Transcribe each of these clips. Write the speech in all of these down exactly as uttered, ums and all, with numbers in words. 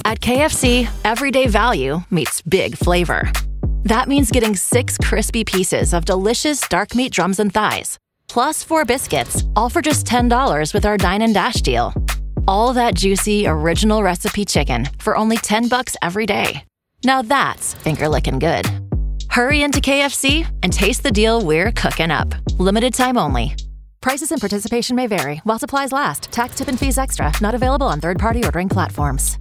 At K F C, everyday value meets big flavor. That means getting six crispy pieces of delicious dark meat drums and thighs, plus four biscuits, all for just ten dollars with our Dine and Dash deal. All that juicy, original recipe chicken for only ten bucks every day. Now that's finger-licking good. Hurry into K F C and taste the deal we're cooking up. Limited time only. Prices and participation may vary while supplies last. Tax, tip, and fees extra. Not available on third-party ordering platforms.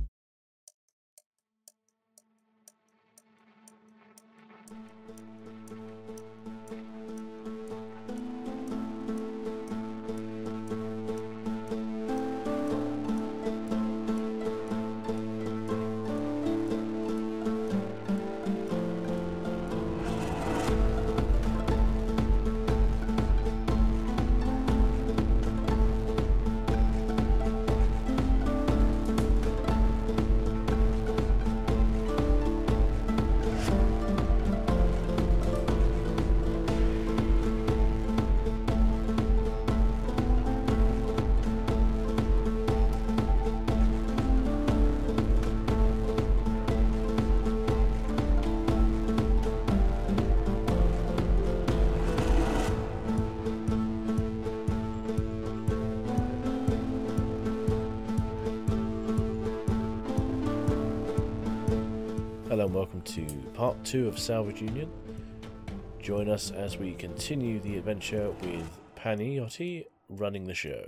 Hello and welcome to part two of Salvage Union. Join us as we continue the adventure with Paniotti running the show.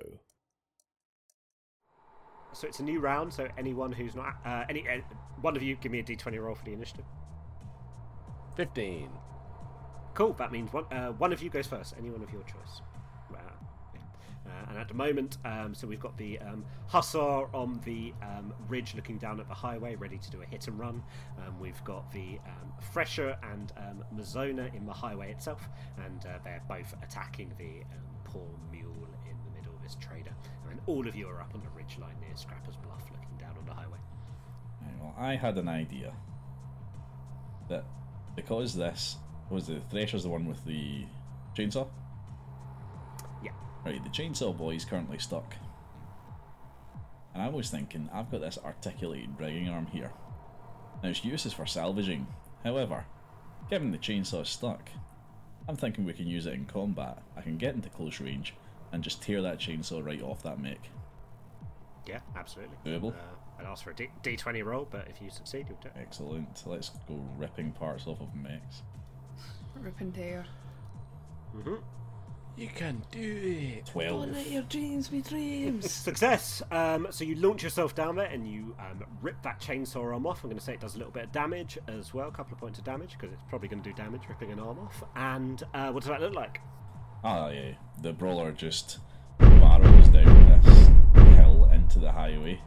So it's a new round, so anyone who's not... Uh, any uh, one of you, give me a d twenty roll for the initiative. fifteen. Cool, that means one, uh, one of you goes first, anyone of your choice. Uh, yeah. uh, and at the moment, um, so we've got the um, Hussar on the um, ridge looking down at the highway, ready to do a hit and run. Um, we've got the um, Fresher and um, Mazona in the highway itself, and uh, they're both attacking the um, poor mule in the middle of this trader. And all of you are up on the ridge line near Scrapper's Bluff, looking down on the highway. Right, well, I had an idea that because this was the Thresher's the one with the chainsaw. Yeah. Right, the chainsaw boy is currently stuck. And I was thinking, I've got this articulated rigging arm here. Now its use is for salvaging. However, given the chainsaw is stuck, I'm thinking we can use it in combat. I can get into close range and just tear that chainsaw right off that mech. Yeah, absolutely. Doable? Uh, I'd ask for a D- d20 roll, but if you succeed, you'll do it. Excellent. Let's go ripping parts off of mechs. Rip and tear. Mm-hmm. You can do it. twelve. Don't let your dreams be dreams. Success! Um, so you launch yourself down there and you um, rip that chainsaw arm off. I'm going to say it does a little bit of damage as well, a couple of points of damage, because it's probably going to do damage ripping an arm off. And uh, what does that look like? Ah, yeah. The brawler just barrels down this hill into the highway.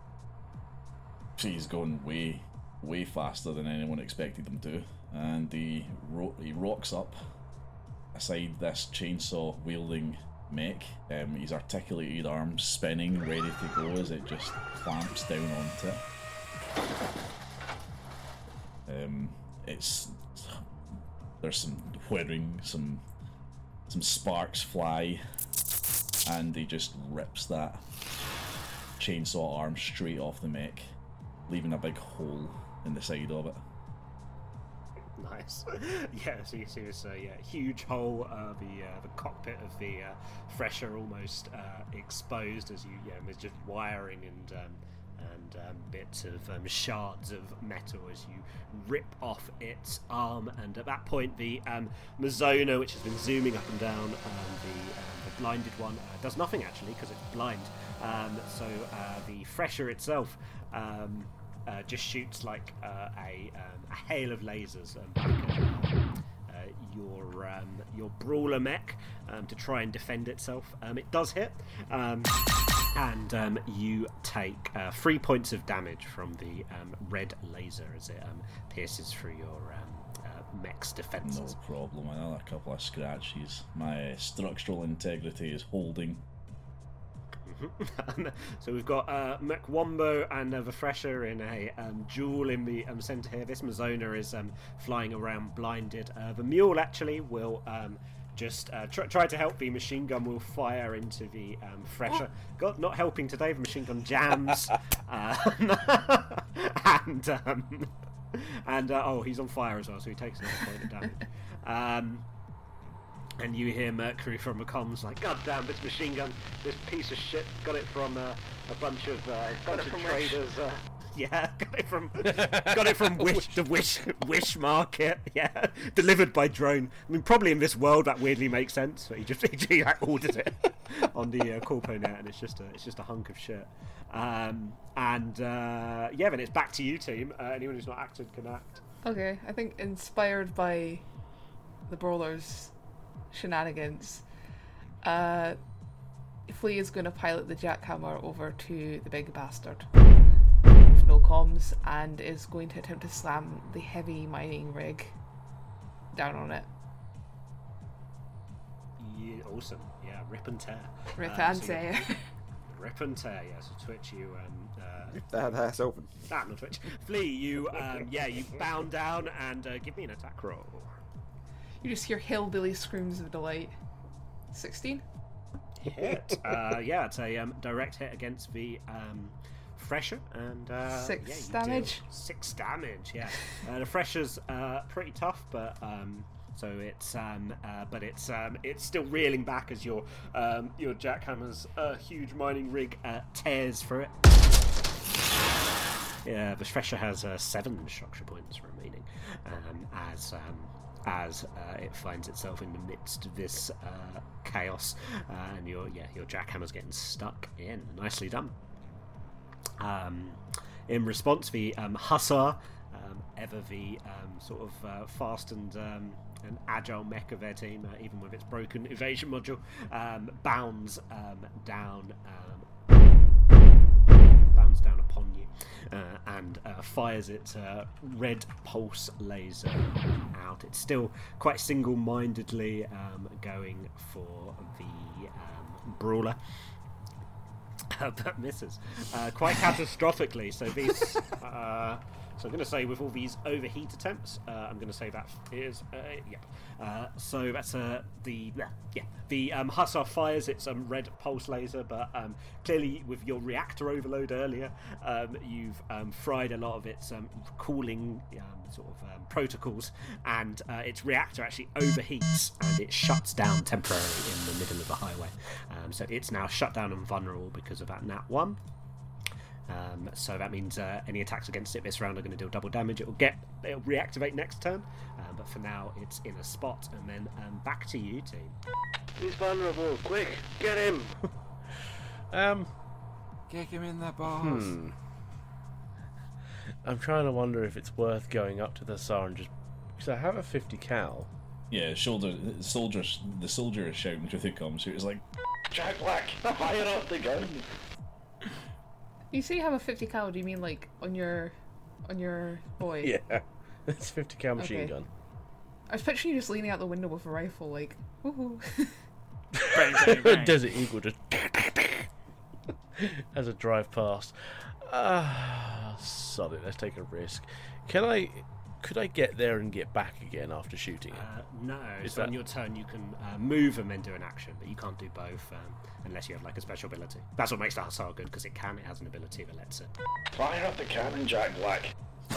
He's going way, way faster than anyone expected him to. And he, ro- he rocks up aside this chainsaw wielding mech. Um, his articulated arms spinning, ready to go as it just clamps down onto it. Um, it's there's some whirring, some some sparks fly, and he just rips that chainsaw arm straight off the mech, leaving a big hole in the side of it. Nice. Yeah, so you see this uh, yeah, huge hole, uh, the uh, the cockpit of the uh, Fresher almost uh, exposed as you, yeah, there's just wiring and um, and um, bits of um, shards of metal as you rip off its arm. And at that point, the um, Mazona, which has been zooming up and down, um, the, um, the blinded one, uh, does nothing actually because it's blind. Um, so uh, the Fresher itself. Um, Uh, just shoots like uh, a, um, a hail of lasers um, back at uh, your um, your brawler mech um, to try and defend itself. Um, it does hit, um, and um, you take uh, three points of damage from the um, red laser as it um, pierces through your um, uh, mech's defenses. No problem. Another couple of scratches. My structural integrity is holding. So we've got uh, Mechwombo and uh, the Fresher in a um, duel in the um, centre here. This Mazona is um, flying around blinded. Uh, the Mule actually will um, just uh, try, try to help. The machine gun will fire into the um, Fresher. God, not helping today. The machine gun jams. uh, and um, and uh, oh, he's on fire as well, so he takes another point of damage. Um, and you hear Mercury from the comms like, "God damn, this machine gun, this piece of shit, got it from uh, a bunch of uh, a bunch of traders." Uh, yeah, got it from got it from Wish, the Wish Wish Market. Yeah, delivered by drone. I mean, probably in this world that weirdly makes sense. But he just he like, ordered it on the uh, CorpoNet, and it's just a it's just a hunk of shit. Um, and uh, yeah, then it's back to you, team. Uh, anyone who's not acted can act. Okay, I think inspired by the Brawlers' shenanigans, uh, Flea is going to pilot the jackhammer over to the big bastard with no comms and is going to attempt to slam the heavy mining rig down on it. Yeah, awesome. Yeah, rip and tear. Rip Um, and so you- tear. Rip and tear, yeah, so Twitch, you, um, uh, That, that's open. ah, not Twitch. Flea, you, um, yeah, you bound down and uh, give me an attack roll. You just hear hillbilly screams of delight. sixteen? Hit. uh, yeah, it's a um, direct hit against the um, Fresher, and uh, Six yeah, you damage? deal Six damage, yeah. Uh, the Fresher's uh, pretty tough, but um, so it's um, uh, but it's um, it's still reeling back as your um, your jackhammer's uh, huge mining rig uh, tears through it. Yeah, the Fresher has uh, seven structure points remaining um, as um, as uh, it finds itself in the midst of this uh, chaos, uh, and your yeah your jackhammer's getting stuck in. Nicely done. Um, in response, the um, Hussar, um, ever the um, sort of uh, fast and um, an agile mech of their team, uh, even with its broken evasion module, um, bounds um, down, um, bounds down upon you, uh, and uh, fires its uh, red pulse laser out. It's still quite single-mindedly um, going for the um, brawler. But misses uh, quite catastrophically. So these, uh, so I'm going to say with all these overheat attempts, uh, I'm going to say that is uh, yeah. Uh, so that's uh, the yeah, yeah. the um, Hussar fires its um, red pulse laser, but um, clearly with your reactor overload earlier, um, you've um, fried a lot of its um, cooling um, sort of um, protocols, and uh, its reactor actually overheats and it shuts down temporarily in the middle of the highway. Um, so it's now shut down and vulnerable because of that nat one. Um, so that means uh, any attacks against it this round are going to deal double damage. It will get, it'll reactivate next turn, uh, but for now it's in a spot. And then um, back to you, team. He's vulnerable. Quick, get him. um, Kick him in the balls. hmm. I'm trying to wonder if it's worth going up to the Hussar and just because I have a fifty cal. Yeah, shoulder the soldier. The soldier is shouting through the comms. So it's like, Jack Black, fire off the gun. You say you have a fifty cal, do you mean like on your on your boy? Yeah, it's fifty cal machine Okay. gun. I was picturing you just leaning out the window with a rifle, like, woohoo. Bang, bang, bang. Desert Eagle just as a drive past. Ah, sod it. Let's take a risk. Can I? Could I get there and get back again after shooting it? Uh, no, Is so on that- your turn you can uh, move and then do an action, but you can't do both um, unless you have like a special ability. That's what makes the Hussar good, because it can, it has an ability that lets it. Fire up the cannon, Jack Black.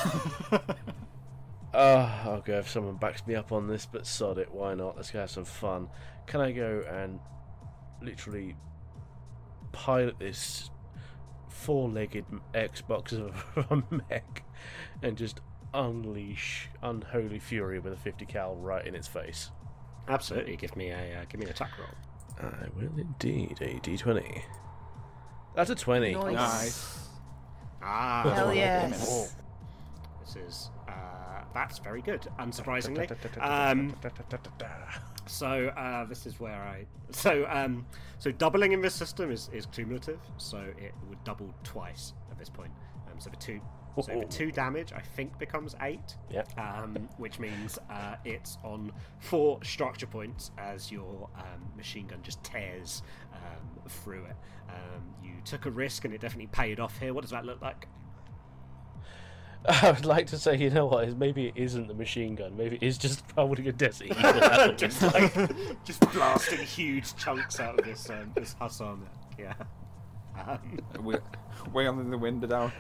Uh, I'll go if someone backs me up on this, but sod it, why not? Let's go have some fun. Can I go and literally pilot this four-legged Xbox of a mech and just unleash unholy fury with a fifty cal right in its face? Absolutely, give me a uh, give me an attack roll. I will indeed. A d twenty. That's a twenty. Nice. Nice. Ah, Hell yes. this is uh, that's very good. Unsurprisingly, um, so uh, this is where I so um, so doubling in this system is, is cumulative, so it would double twice at this point. Um, so the two so the two damage I think becomes eight. Yep. Um, which means uh, it's on four structure points as your um, machine gun just tears um, through it. Um, you took a risk and it definitely paid off here. What does that look like? I would like to say, you know what? Maybe it isn't the machine gun. Maybe it is just holding a Desert Eagle out. just like just blasting huge chunks out of this um, this Hussar mech. Yeah. Um, We wailing the window down.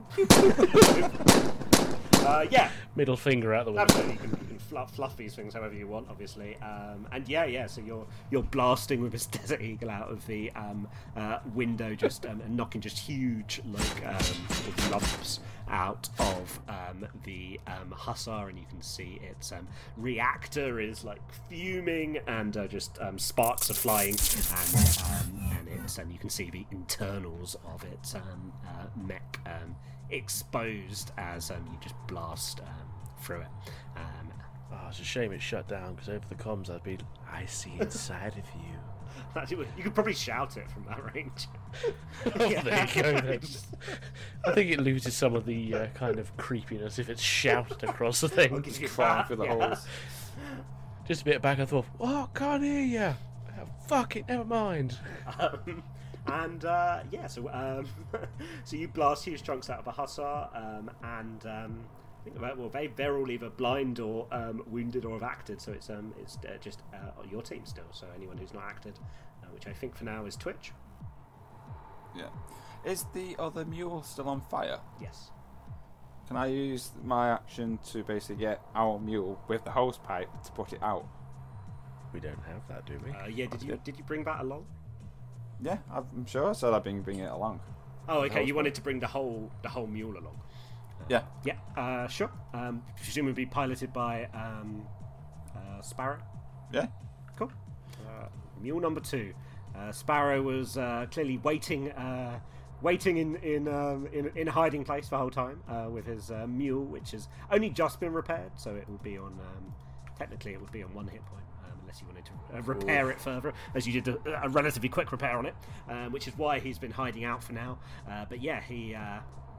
uh, yeah, Middle finger out the window. absolutely. You can, you can fluff, fluff these things however you want, obviously. Um, and yeah, yeah. So you're you're blasting with this Desert Eagle out of the um, uh, window, just um, and knocking just huge like um, sort of lumps out of um, the um, Hussar, and you can see its um, reactor is like fuming, and uh, just um, sparks are flying, and um, and it's and you can see the internals of its um, uh, mech um, exposed as um, you just blast um, through it. Um, Oh, it's a shame it shut down because over the comms I'd be, I see inside of you. you could probably shout it from that range. Oh, there you go. Then. I think it loses some of the uh, kind of creepiness if it's shouted across the thing. Gives you Crawling that, through the yeah. holes. Just a bit back and forth. What? Can't hear you. Oh, fuck it. Never mind. Um, and uh, yeah, so um, so you blast huge chunks out of a Hussar, um, and um, I think about, well, they they're all either blind or um, wounded or have acted. So it's um it's uh, just uh, your team still. So anyone who's not acted, uh, which I think for now is Twitch. Yeah. Is the other mule still on fire? Yes. Can I use my action to basically get our mule with the hose pipe to put it out? We don't have that, do we? Uh, yeah. Did you good. did you bring that along? Yeah, I'm sure I said I'd bring, bring it along. Oh, okay. hose You pipe. wanted to bring the whole the whole mule along. Yeah. Yeah, uh, sure. Um, presumably piloted by um, uh, Sparrow. Yeah. Cool. Uh, mule number two. Uh, Sparrow was uh, clearly waiting, uh, waiting in in, um, in in a hiding place the whole time uh, with his uh, mule, which has only just been repaired, so it will be on. Um, technically, it would be on one hit point. Um, unless you wanted to uh, repair it further, as you did a, a relatively quick repair on it, um, which is why he's been hiding out for now. Uh, but yeah, he uh,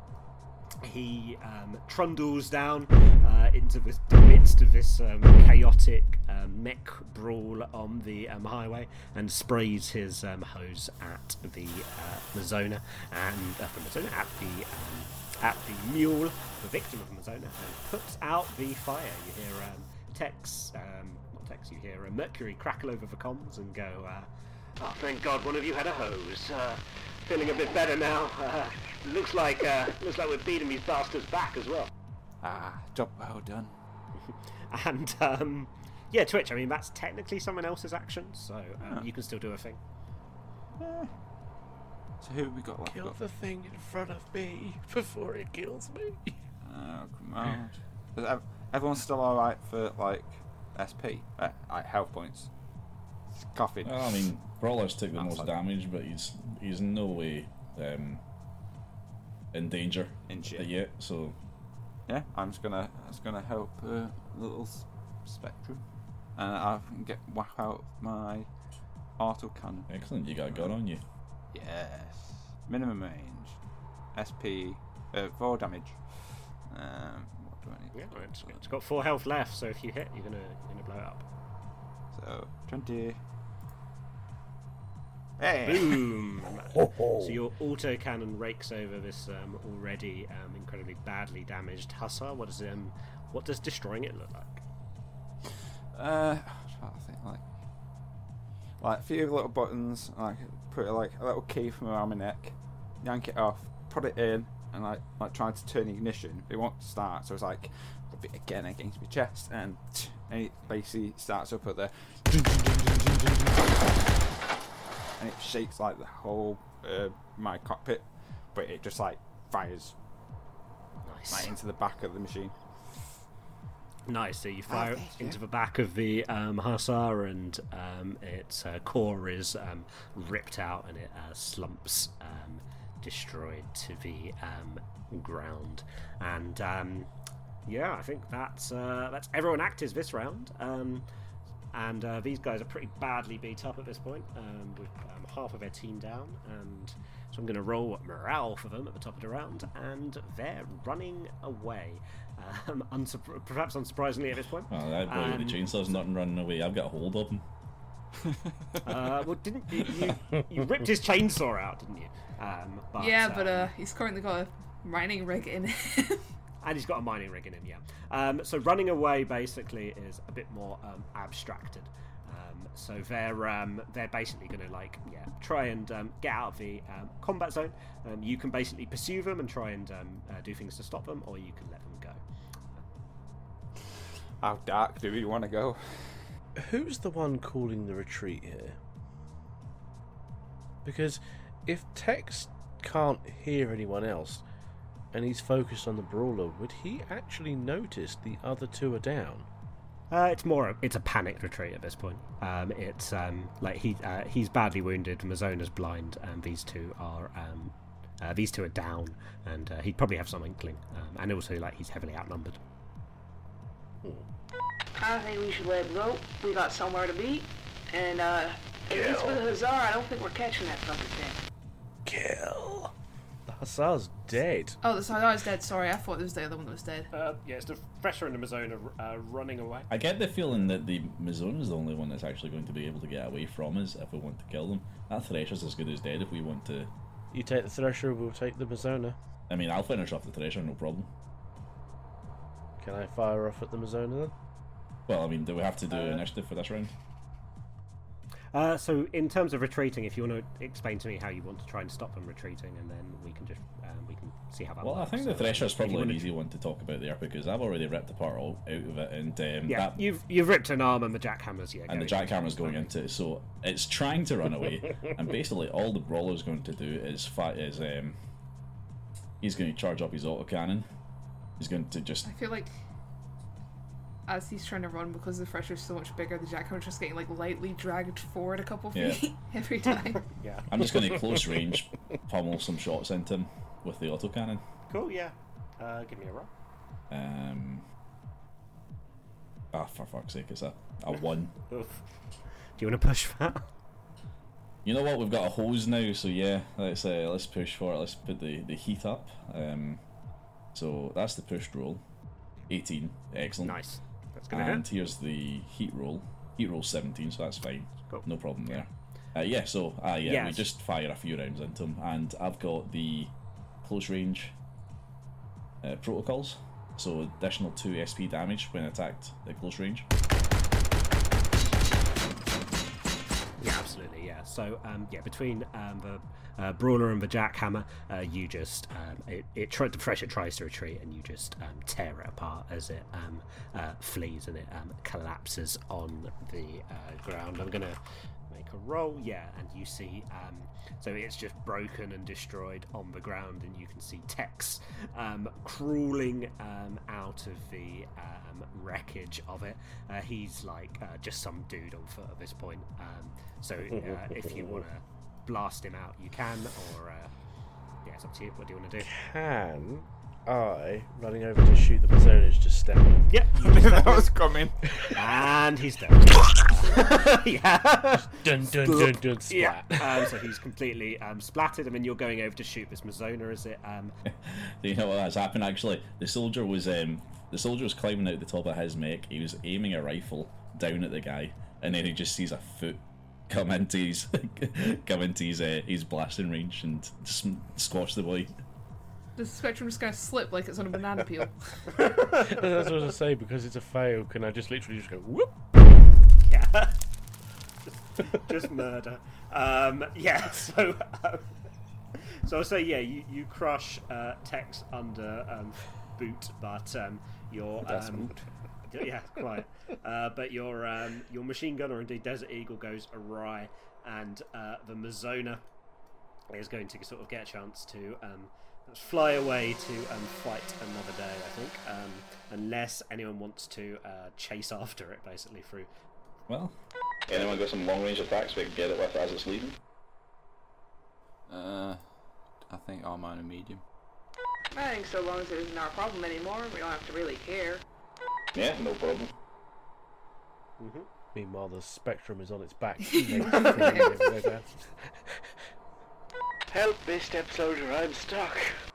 he um, trundles down uh, into this, the midst of this um, chaotic um, mech brawl on the um, highway and sprays his um, hose at the uh, Mazona and uh, the Mazona at the um, at the mule, the victim of the Mazona, and puts out the fire. You hear um, Tex, um, not Tex, you hear uh, Mercury crackle over the comms and go, uh, "Oh, thank God, one of you had a hose. Uh, feeling a bit better now. Uh, looks like uh, looks like we're beating these bastards back as well." Ah, job well done. And um, yeah, Twitch. I mean, that's technically someone else's action, so um, Huh. you can still do a thing. Eh. So who have we got left? Kill Got- the thing in front of me before it kills me. Oh, come on. Is ev- everyone's still alright for, like, S P? Uh, like, health points? Coughing. Well, I mean, Brawler's took the That's most fine. damage, but he's he's in no way um, in danger In shit. yet. So Yeah, I'm just gonna, I'm just gonna help uh, little s- Spectrum. And I can get whack out my auto cannon. excellent, you got a gun on you. Yes. Minimum range. S P, uh, four damage. Um, what do I need? Yeah, it's, it's got four health left, so if you hit, you're gonna you're gonna blow it up. So, twenty. Hey! Boom! So your auto cannon rakes over this um, already um, incredibly badly damaged Hussar. What does um, what does destroying it look like? Uh, I'm trying to think, like, like a few little buttons, like put like a little key from around my neck, yank it off, put it in, and like like trying to turn the ignition. It won't start, so it's like rub it again against my chest, and, and it basically starts up at the, and it shakes like the whole uh, my cockpit, but it just like fires Nice. right into the back of the machine. Nice. So you fire it thank you. into the back of the um, Hussar, and um, its uh, core is um, ripped out, and it uh, slumps, um, destroyed to the um, ground. And um, yeah, I think that's uh, that's everyone active this round. Um, and uh, these guys are pretty badly beat up at this point, um, with um, half of their team down. And so I'm going to roll morale for them at the top of the round, and they're running away. Um, unsup- perhaps unsurprisingly at this point. Well, that boy with Um, the chainsaw's not running away. I've got a hold of him. Uh, well, didn't you, you? You ripped his chainsaw out, didn't you? Um, but, yeah, but um, uh, he's currently got a mining rig in him. and he's got a mining rig in him, yeah. Um, so running away basically is a bit more um, abstracted. Um, so they're um, they're basically going to like yeah try and um, get out of the um, combat zone. Um, you can basically pursue them and try and um, uh, do things to stop them, or you can let them go. How dark do we want to go? Who's the one calling the retreat here? Because if Tex can't hear anyone else and he's focused on the brawler, would he actually notice the other two are down? Uh, it's more. It's a panicked retreat at this point. Um, it's um, like he uh, he's badly wounded. Mazona's blind, and these two are um, uh, these two are down, and uh, he'd probably have some inkling. Um, and also, like he's heavily outnumbered. I think we should let him go. We got somewhere to be, and uh, at least with the Hussar, I don't think we're catching that fucking thing. Kill. The Hussar's dead. Oh, the Sardar is dead. Sorry, I thought it was the other one that was dead. Uh, yeah, it's the Thresher and the Mazona uh, running away. I get the feeling that the Mazona is the only one that's actually going to be able to get away from us if we want to kill them. That Thresher's as good as dead if we want to... You take the Thresher, we'll take the Mazona. I mean, I'll finish off the Thresher, no problem. Can I fire off at the Mazona then? Well, I mean, do we have to do uh, initiative for this round? Uh, so, in terms of retreating, if you want to explain to me how you want to try and stop them retreating, and then we can just um, we can see how that well, works. I think the so, Thresher's um, probably an easy one to talk about there because I've already ripped the part all out of it, and um, yeah, that, you've you've ripped an arm and the jackhammer's yeah, and the jackhammer's going into it, so it's trying to run away, and basically all the brawler's going to do is fight is um, he's going to charge up his autocannon. He's going to just. I feel like as he's trying to run, because the Thresher's so much bigger, the jackhammer's just getting like lightly dragged forward a couple feet Yeah. every time. yeah. I'm just going to close range pummel some shots into him with the autocannon. Cool. Yeah. Uh, give me a roll. Um. Ah, for fuck's sake, it's a, a one. Oof. Do you want to push that? You know what? We've got a hose now, so yeah, let's uh, let's push for it. Let's put the, the heat up. Um, so that's the pushed roll. eighteen, excellent. Nice. That's gonna And hit. here's the heat roll. Heat roll seventeen, so that's fine. Cool. No problem there. Uh, yeah, so uh, yeah, Yes. we just fire a few rounds into him, and I've got the close range uh, protocols. So additional two S P damage when attacked at close range. Yeah, absolutely. Yeah. So, um, yeah, between um, the uh, brawler and the jackhammer, uh, you just um, it, it try, the Thresher tries to retreat, and you just um, tear it apart as it um, uh, flees and it um, collapses on the uh, ground. I'm gonna make a roll. Yeah, and you see, um, so it's just broken and destroyed on the ground, and you can see Tex um, crawling um, out of the um, wreckage of it. Uh, he's like uh, just some dude on foot at this point. Um, so uh, if you want to blast him out, you can, or uh, yeah, it's up to you. What do you want to do? Can I, running over to shoot the Mazonas, just step on? Yep. That was coming. And he's dead. Uh, yeah. Dun dun dun dun Yeah. splat. Um, so he's completely um, splattered. I mean, you're going over to shoot this Mazona, is it? Um, Do you know what has happened actually? The soldier was um, the soldier was climbing out the top of his mech. He was aiming a rifle down at the guy, and then he just sees a foot come into his come into his uh, his blasting range and just squash the boy. The Spectrum just gonna slip like it's on a banana peel. That's what I was going to say, because it's a fail, can I just literally just go whoop? yeah. just, just murder. Um, yeah. So. Um, so I'll say, yeah, you you crush uh, Tex under um, boot, but um, your um, yeah, quite. Uh, but your um, your machine gun, or indeed Desert Eagle, goes awry, and uh, the Mazona is going to sort of get a chance to um, fly away to um, fight another day, I think, um, unless anyone wants to uh, chase after it, basically through. Well, anyone got some long range attacks we can get it with as it's leaving? Uh, I think I'm on a medium. I think so long as it isn't our problem anymore, we don't have to really care. Yeah, no problem. Mm-hmm. Meanwhile, the Spectrum is on its back. Help me, step soldier, I'm stuck.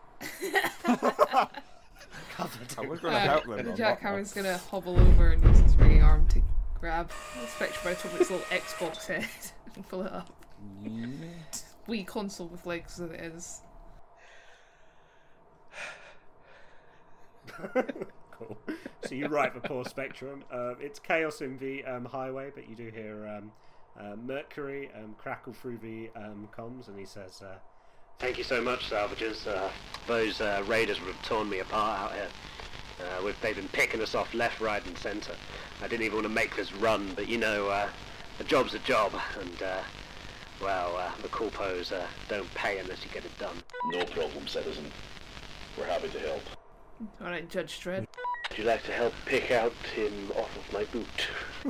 I was going to Uh, help them. the but I'm not. jackhammer's gonna hobble over and use his ringing arm to grab the Spectrum out of its little Xbox head and pull it up. Wee console with legs that it is. Cool. So you write the poor Spectrum. Uh, it's chaos in the um, highway, but you do hear um, uh, Mercury um, crackle through the um, comms, and he says, uh, "Thank you so much, salvagers. Uh, those uh, raiders would have torn me apart out here. Uh, we've, they've been picking us off left, right, and centre. I didn't even want to make this run, but you know, uh, a job's a job, and uh, well, uh, the corpos uh, don't pay unless you get it done." No problem, citizen. We're happy to help. Alright, Judge Dredd. Would you like to help pick out him off of my boot?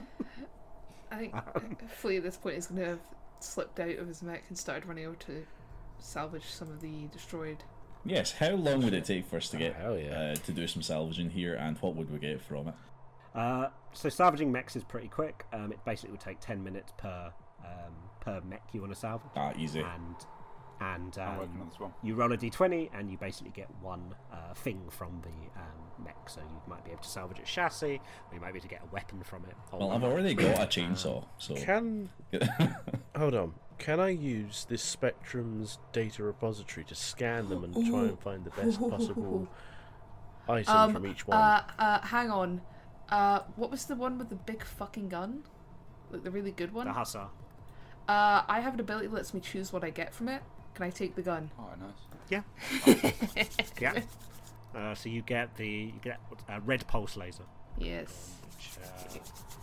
I think Flea at this point is going to have slipped out of his mech and started running over to salvage some of the destroyed. Yes, how long would it take for us to Oh, get hell yeah. uh, to do some salvaging here, and what would we get from it? Uh, so salvaging mechs is pretty quick. Um, it basically would take ten minutes per um, per mech you want to salvage. Ah, easy. And and I'm working on um, this one. you roll a d twenty and you basically get one uh, thing from the um, mech. So you might be able to salvage its chassis, or you might be able to get a weapon from it. Well, I've already got a chainsaw, so... Can... Hold on. Can I use this Spectrum's data repository to scan them and try and find the best possible item Um, from each one? Uh, uh, hang on. Uh, what was the one with the big fucking gun? Like the really good one? The Hussar. Uh, I have an ability that lets me choose what I get from it. Can I take the gun? Oh, nice. Yeah. Yeah. Uh, so you get the you get a red pulse laser. Yes. Which, uh,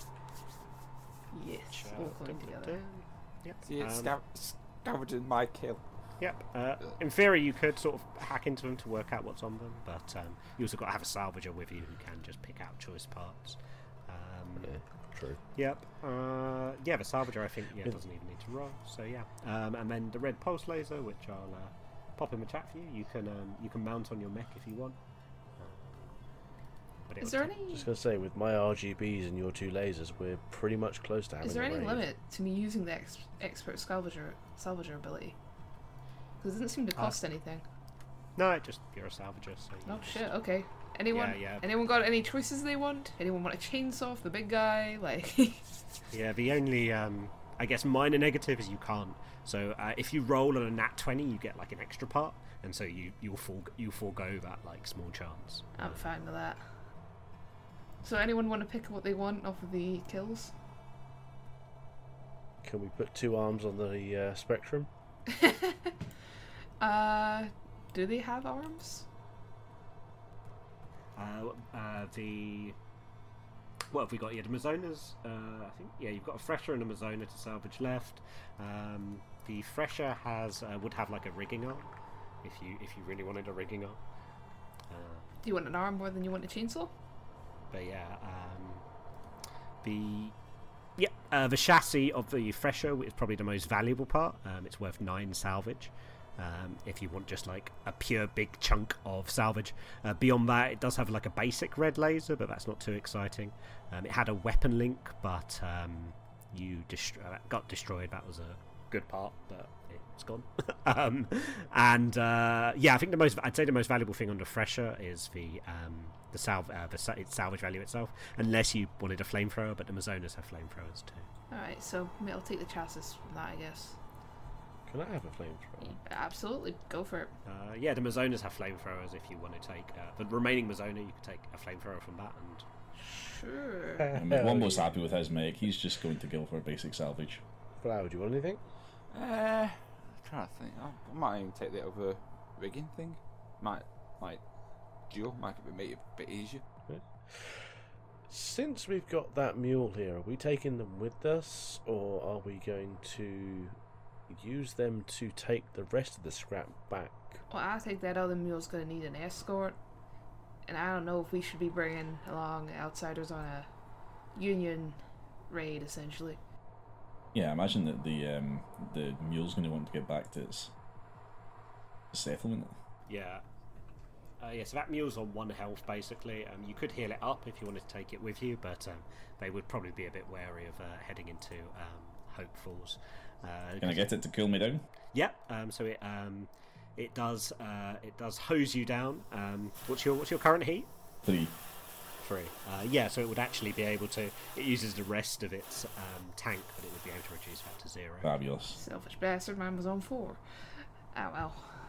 Yes. which, All uh, coming together. Yep. See, it's Um, scav- scavenging my kill. Yep. Uh, in theory, you could sort of hack into them to work out what's on them, but um, you also got to have a salvager with you who can just pick out choice parts. Um, Yeah, true. Yep. Uh, yeah, the salvager, I think, yeah, Yeah. doesn't even need to roll. So yeah. Um, and then the red pulse laser, which I'll uh, pop in the chat for you. You can um, you can mount on your mech if you want. Um, but Is it'll there take- any? Just gonna say, with my R G Bs and your two lasers, we're pretty much close to having Is there a any raid. limit to me using the ex- expert salvager salvager ability? Because it doesn't seem to cost anything. No, it just you're a salvager. So you Oh just- shit. Okay. Anyone? Yeah, yeah. Anyone got any choices they want? Anyone want a chainsaw for the big guy? Like. Yeah, the only, um, I guess, minor negative is you can't. So uh, if you roll on a nat twenty, you get like an extra part, and so you you'll for, you forego that like small chance. I'm fine with that. So anyone want to pick what they want off of the kills? Can we put two arms on the uh, Spectrum? Uh, do they have arms? Uh, uh, the what have we got? Yeah, the Mazonas. Uh, I think yeah, you've got a Thresher and a Mazona to salvage left. Um, the Thresher has uh, would have like a rigging arm if you if you really wanted a rigging arm. Uh, Do you want an arm more than you want a chainsaw? But yeah, um, the yeah uh, the chassis of the Thresher is probably the most valuable part. Um, it's worth nine salvage. Um, if you want just like a pure big chunk of salvage. Uh, beyond that, it does have like a basic red laser, but that's not too exciting. Um, it had a weapon link, but um, you dest- uh, got destroyed. That was a good part, but it's gone. um, and uh, yeah, I think the most I'd say the most valuable thing on the Thresher is the um, the salv uh, the sa- its salvage value itself, unless you wanted a flamethrower. But the Mazonas have flamethrowers too. Alright, so I'll take the chassis from that, I guess. Can I have a flamethrower? Absolutely, go for it. Uh, yeah, the Mazonas have flamethrowers. If you want to take uh, the remaining Mazona, you could take a flamethrower from that. And Sure. And with Wombo's happy with his mech, he's just going to go for a basic salvage. Flower, do you want anything? Uh, trying to think. I, I might even take the other rigging thing. Might, like, dual. Might make it a bit easier. Since we've got that mule here, are we taking them with us, or are we going to use them to take the rest of the scrap back? Well, I think that other mule's gonna need an escort, and I don't know if we should be bringing along outsiders on a Union raid, essentially. Yeah, I imagine that the um, the mule's going to want to get back to its settlement. yeah, uh, yeah. So that mule's on one health basically. Um, you could heal it up if you wanted to take it with you, but um, they would probably be a bit wary of uh, heading into um, Hope Falls. Uh, Can I get it to cool me down? Yeah. Um, so it um, it does uh, it does hose you down. Um, what's your what's your current heat? Three. Three. Uh, yeah. So it would actually be able to. It uses the rest of its um, tank, but it would be able to reduce that to zero. Fabulous. Selfish bastard, mine was on four. Oh well.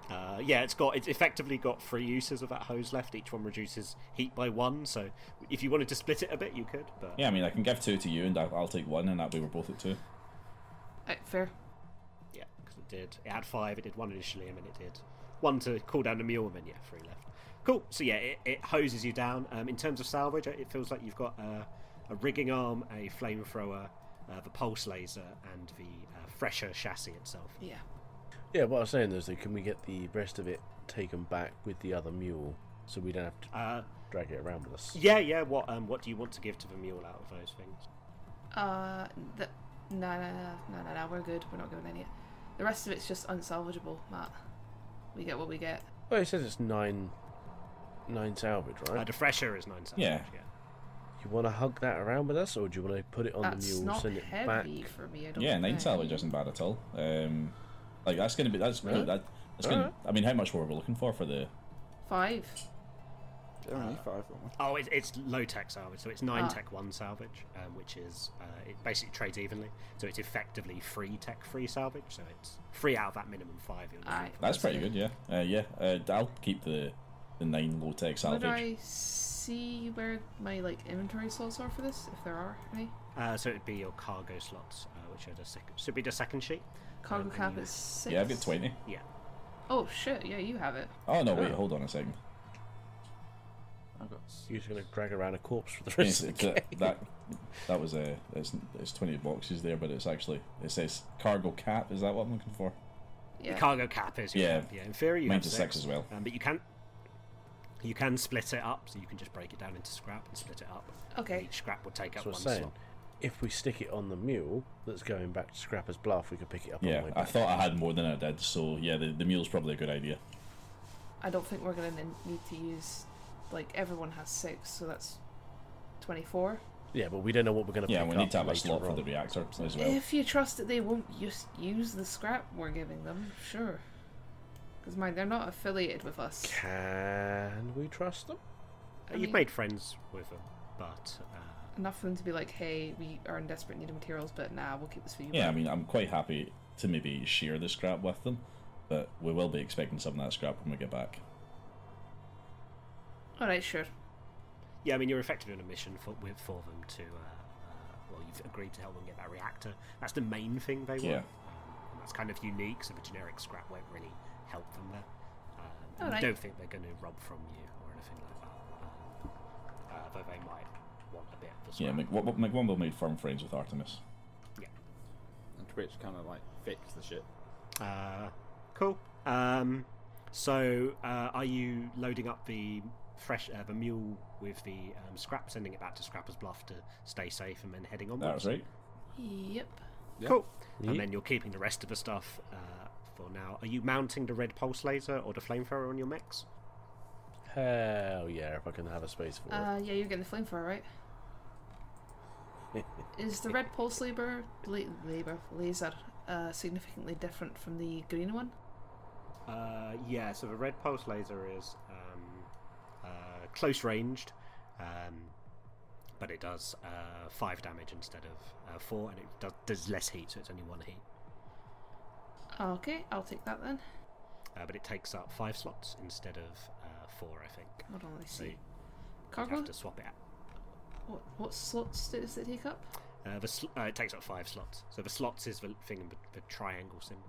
Uh, yeah, it's got it's effectively got three uses of that hose left. Each one reduces heat by one. So if you wanted to split it a bit, you could. But Yeah, I mean, I can give two to you, and I'll, I'll take one, and that way we're both at two. Right, fair. yeah, because it did. It had five. It did one initially, and then it did one to cool down the mule, and then yeah, three left. Cool. So yeah, it, it hoses you down. Um, in terms of salvage, it feels like you've got uh, a rigging arm, a flamethrower, uh, the pulse laser, and the uh, fresher chassis itself. Yeah. Yeah, what I was saying is, that can we get the rest of it taken back with the other mule, so we don't have to Uh, drag it around with us? yeah, yeah. What um, what do you want to give to the mule out of those things? Uh, the, no, no, no, no, no, we're good. We're not giving any. The rest of it's just unsalvageable, Matt. We get what we get. Well, it says it's nine, nine salvage, right? Uh, the fresher is nine salvage. Yeah. yeah. You want to hug that around with us, or do you want to put it on That's the mule, not send it heavy back? for me. I don't Yeah, nine think. salvage isn't bad at all. Um, like that's gonna be that's Really? that, that's gonna. Alright. I mean, how much were we looking for for the? Five. You don't need five of them. Oh, it's, it's low tech salvage, so it's nine Ah. tech one salvage, um, which is uh, it basically trades evenly. So it's effectively free tech free salvage. So it's free out of that minimum five. You're looking Aye. for. That's pretty good. Yeah. Uh, yeah. Uh, I'll keep the the nine low tech Would salvage. I see where my like inventory slots are for this, if there are any? Uh, so it'd be your cargo slots, uh, which are the second. Should be the second sheet. Cargo Um, and cap you- is six. Yeah, I've got twenty. Yeah. Oh shit! Yeah, you have it. Oh no! Wait, Oh. hold on a second. I've got s- You're just going to drag around a corpse for the Yes, rest of it's, the uh, game. that that was a it's, it's twenty boxes there, but it's actually it says cargo cap. Is that what I'm looking for? Yeah. The cargo cap is your Yeah. cap, yeah. In theory, you Mine's have a six as well. Um, but you can you can split it up, so you can just break it down into scrap and split it up. Okay. Each scrap will take up So one I'm saying, slot. if we stick it on the mule that's going back to Scrapper's Bluff, we could pick it up on Yeah, the way I back. thought I had more than I did, so yeah, the the mule's probably a good idea. I don't think we're gonna n- need to use. Like everyone has six, so that's twenty-four. Yeah, but we don't know what we're going to Yeah, pick we up need to have a later slot for on. the reactor as well. If you trust that they won't use use the scrap we're giving them, sure. Because mind, they're not affiliated with us. Can we trust them? Uh, I You've mean- made friends with them, but uh, Enough for them to be like, hey, we are in desperate need of materials, but nah, we'll keep this for you. Yeah, I mean, I'm quite happy to maybe share the scrap with them, but we will be expecting some of that scrap when we get back. Alright, sure. yeah, I mean, you're effectively on a mission for with for them to. Uh, uh, well, you've agreed to help them get that reactor. That's the main thing they want. Yeah. Um, and that's kind of unique, so the generic scrap won't really help them there. Um, and Alright. I don't think they're going to rob from you or anything like that. Um, uh, though they might want a bit of the Yeah, scrap. Mc- Mc- McWumble made firm friends with Artemis. and Twitch kind of like fix the shit. Uh, cool. Um, so, uh, are you loading up the fresh uh, the mule with the um, scrap, sending it back to Scrapper's Bluff to stay safe, and then heading onwards? That's right. Yep. Yeah. Cool. Yep. And then you're keeping the rest of the stuff uh, for now. Are you mounting the red pulse laser or the flamethrower on your mechs? Hell yeah, if I can have a space for Uh, yeah, you're getting the flamethrower, right? it. Is the red pulse labor, la- labor laser uh, significantly different from the green one? Uh, yeah, so the red pulse laser is um, uh, close ranged, um, but it does uh, five damage instead of uh, four, and it does, does less heat, so it's only one heat. Okay, I'll take that then. Uh, but it takes up five slots instead of uh, four, I think. Hold on, let's So see. you Cargo? have to swap it out. What, what slots does it take up? Uh, the sl- uh, it takes up five slots. So the slots is the thing, the, the triangle symbol.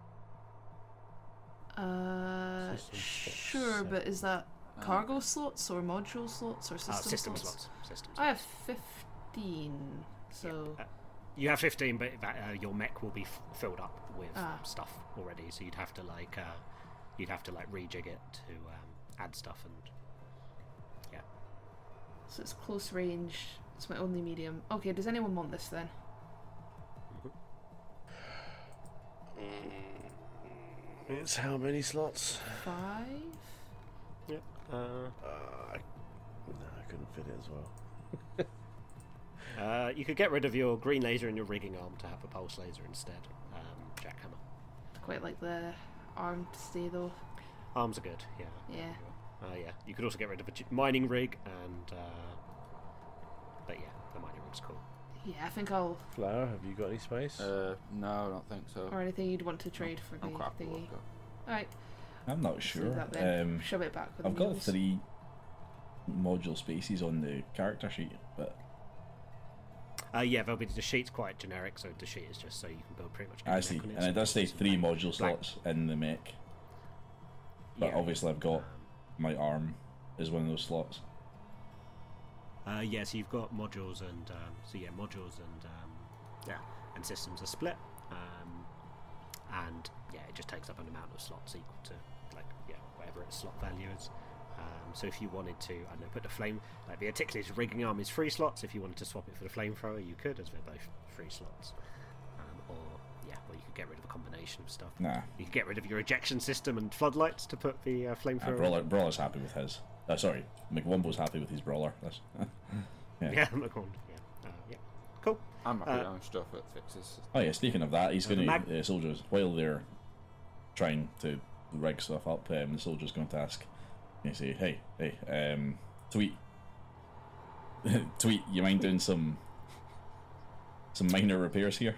Uh, System slots, sure, seven. but is that cargo slots or module slots or Uh, system, system slots? slots. System I slots. have fifteen, so Uh, you have fifteen, but that, uh, your mech will be f- filled up with Ah. stuff already. So you'd have to like, uh, you'd have to like rejig it to um, add stuff and yeah. so it's close range. It's my only medium. Okay, does anyone want this then? It's how many slots? Five. Yeah. Uh, Uh, I, no, I couldn't fit it as well. uh, you could get rid of your green laser and your rigging arm to have a pulse laser instead. Um, jackhammer. Quite like the arm to stay though. Arms are good. Yeah. Yeah. Uh, yeah. You could also get rid of a j- mining rig and. Uh, but yeah, the mining rig's cool. Yeah, I think I'll. Flower, have you got any space? Uh, no, I don't think so. Or anything you'd want to trade for the I'm quite happy with thingy. what I've got. Alright. I'm not Let's sure. leave that then. Um, Shove it back with I've the got wheels. three module spaces on the character sheet, but Uh, yeah, there'll be the sheet's quite generic, so the sheet is just so you can build pretty much. I any see. mech on it, And so it does say it's three like- module like- slots in the mech. But Yeah. obviously I've got my arm is one of those slots. Uh, yeah, so you've got modules and um, so yeah, modules and um, yeah, and systems are split, um, and yeah, it just takes up an amount of slots equal to like yeah whatever its slot value is. Um, so if you wanted to, I don't know, put the flame like the articulated rigging arm is three slots. If you wanted to swap it for the flamethrower, you could, as they're both three slots. Um, or yeah, or you could get rid of a combination of stuff. Nah. You could get rid of your ejection system and floodlights to put the uh, Uh, flamethrower. Brawler, Brawler's happy with his. Uh, sorry, McWombo's happy with his Brawler. That's, yeah. Yeah, look on. Yeah, uh, yeah, cool. I'm happy Uh, on stuff that fixes. Oh yeah, speaking of that, he's Uh, the going mag- to, uh, soldiers, while they're trying to rig stuff up, um, the soldier's going to ask, you say, hey, hey, um, Tweet, Tweet, you mind doing some, some minor repairs here?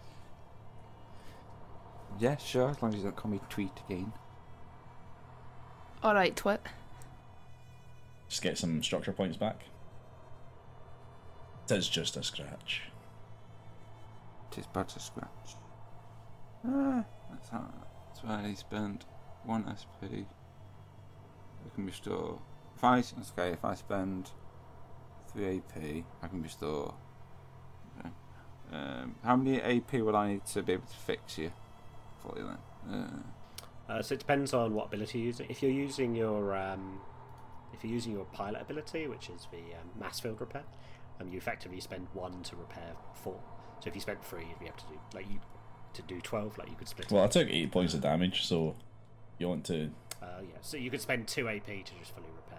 Yeah, sure, as long as you don't call me Tweet again. Alright, Twit. Just get some structure points back. It is just a scratch. Tis but a scratch. Ah, that's how. That's why he spent one S P. I can restore. If I okay, if I spend three A P, I can restore. Okay. Um, how many A P will I need to be able to fix you? For you then. Uh, Uh, so it depends on what ability you're using. If you're using your um, if you're using your pilot ability, which is the um, mass field repair, um, you effectively spend one to repair four. So if you spent three, you'd be able to do like you to do twelve. Like you could split. Well, I it. took eight points of damage, so you want to. Uh, yeah, so you could spend two A P to just fully repair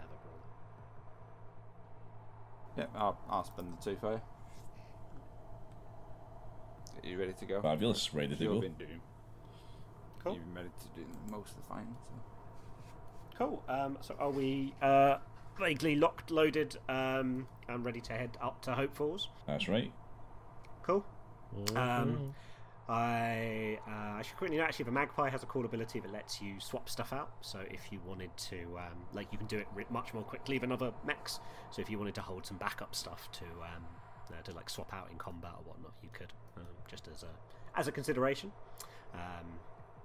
the brawler. yeah, I'll, I'll spend the two for you. Are you ready to go? Fabulous, ready to You've go. been doing. Cool. You've been ready to do most of the fighting. So. Cool. Um, so are we uh, vaguely locked, loaded, um, and ready to head up to Hope Falls? That's right. Cool. Um, I uh, I should quickly know actually the Magpie has a cool ability that lets you swap stuff out. So if you wanted to, um, like, you can do it re- much more quickly than other mechs. So if you wanted to hold some backup stuff to um, uh, to like swap out in combat or whatnot, you could, um, just as a as a consideration. Um,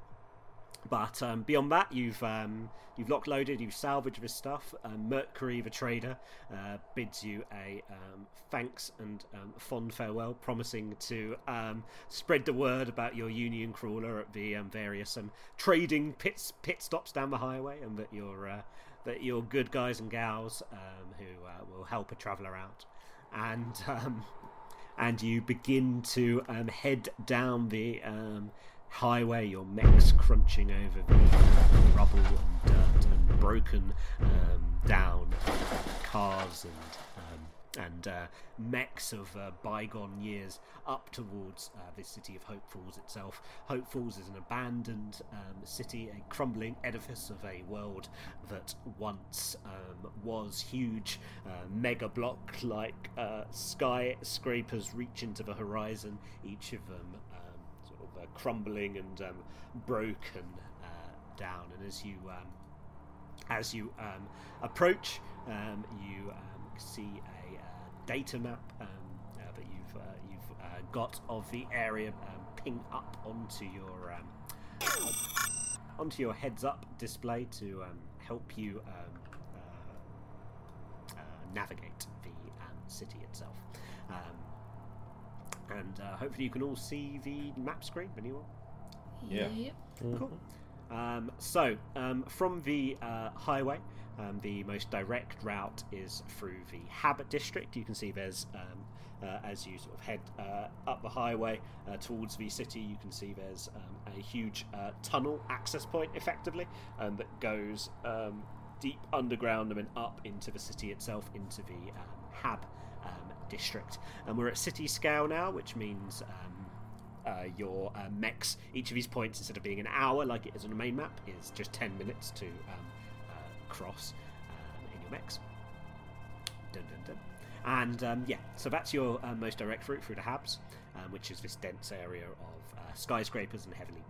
But um, beyond that, you've um, you've locked loaded, you've salvaged this stuff. Um, Mercury, the trader, uh, bids you a um, thanks and um, fond farewell, promising to um, spread the word about your Union crawler at the um, various um, trading pits pit stops down the highway, and that you're uh, that you're good guys and gals um, who uh, will help a traveller out, and um, and you begin to um, head down the Um, highway, your mechs crunching over the uh, rubble and dirt and broken um, down cars and um, and uh, mechs of uh, bygone years up towards uh, the city of Hope Falls itself. Hope Falls is an abandoned um, city, a crumbling edifice of a world that once um, was huge, uh, mega block like uh, skyscrapers reach into the horizon, each of them Uh, crumbling and um, broken uh, down, and as you um, as you um, approach, um, you um, see a uh, data map um, uh, that you've uh, you've uh, got of the area um, ping up onto your um, onto your heads-up display to um, help you um, uh, uh, navigate the um, city itself. Um, And uh, hopefully you can all see the map screen, anyone? Yeah. Yep. Cool. Um, so, um, from the uh, highway, um, the most direct route is through the Habit district. You can see there's, um, uh, as you sort of head uh, up the highway uh, towards the city, you can see there's um, a huge uh, tunnel access point, effectively, um, that goes um, deep underground and then up into the city itself, into the um, Hab Um, district, and we're at city scale now, which means um, uh, your uh, mechs, each of these points, instead of being an hour like it is on the main map, is just ten minutes to um, uh, cross um, in your mechs. Dun, dun, dun. And um, yeah, so that's your uh, most direct route through the Habs, um, which is this dense area of uh, skyscrapers and heavily populated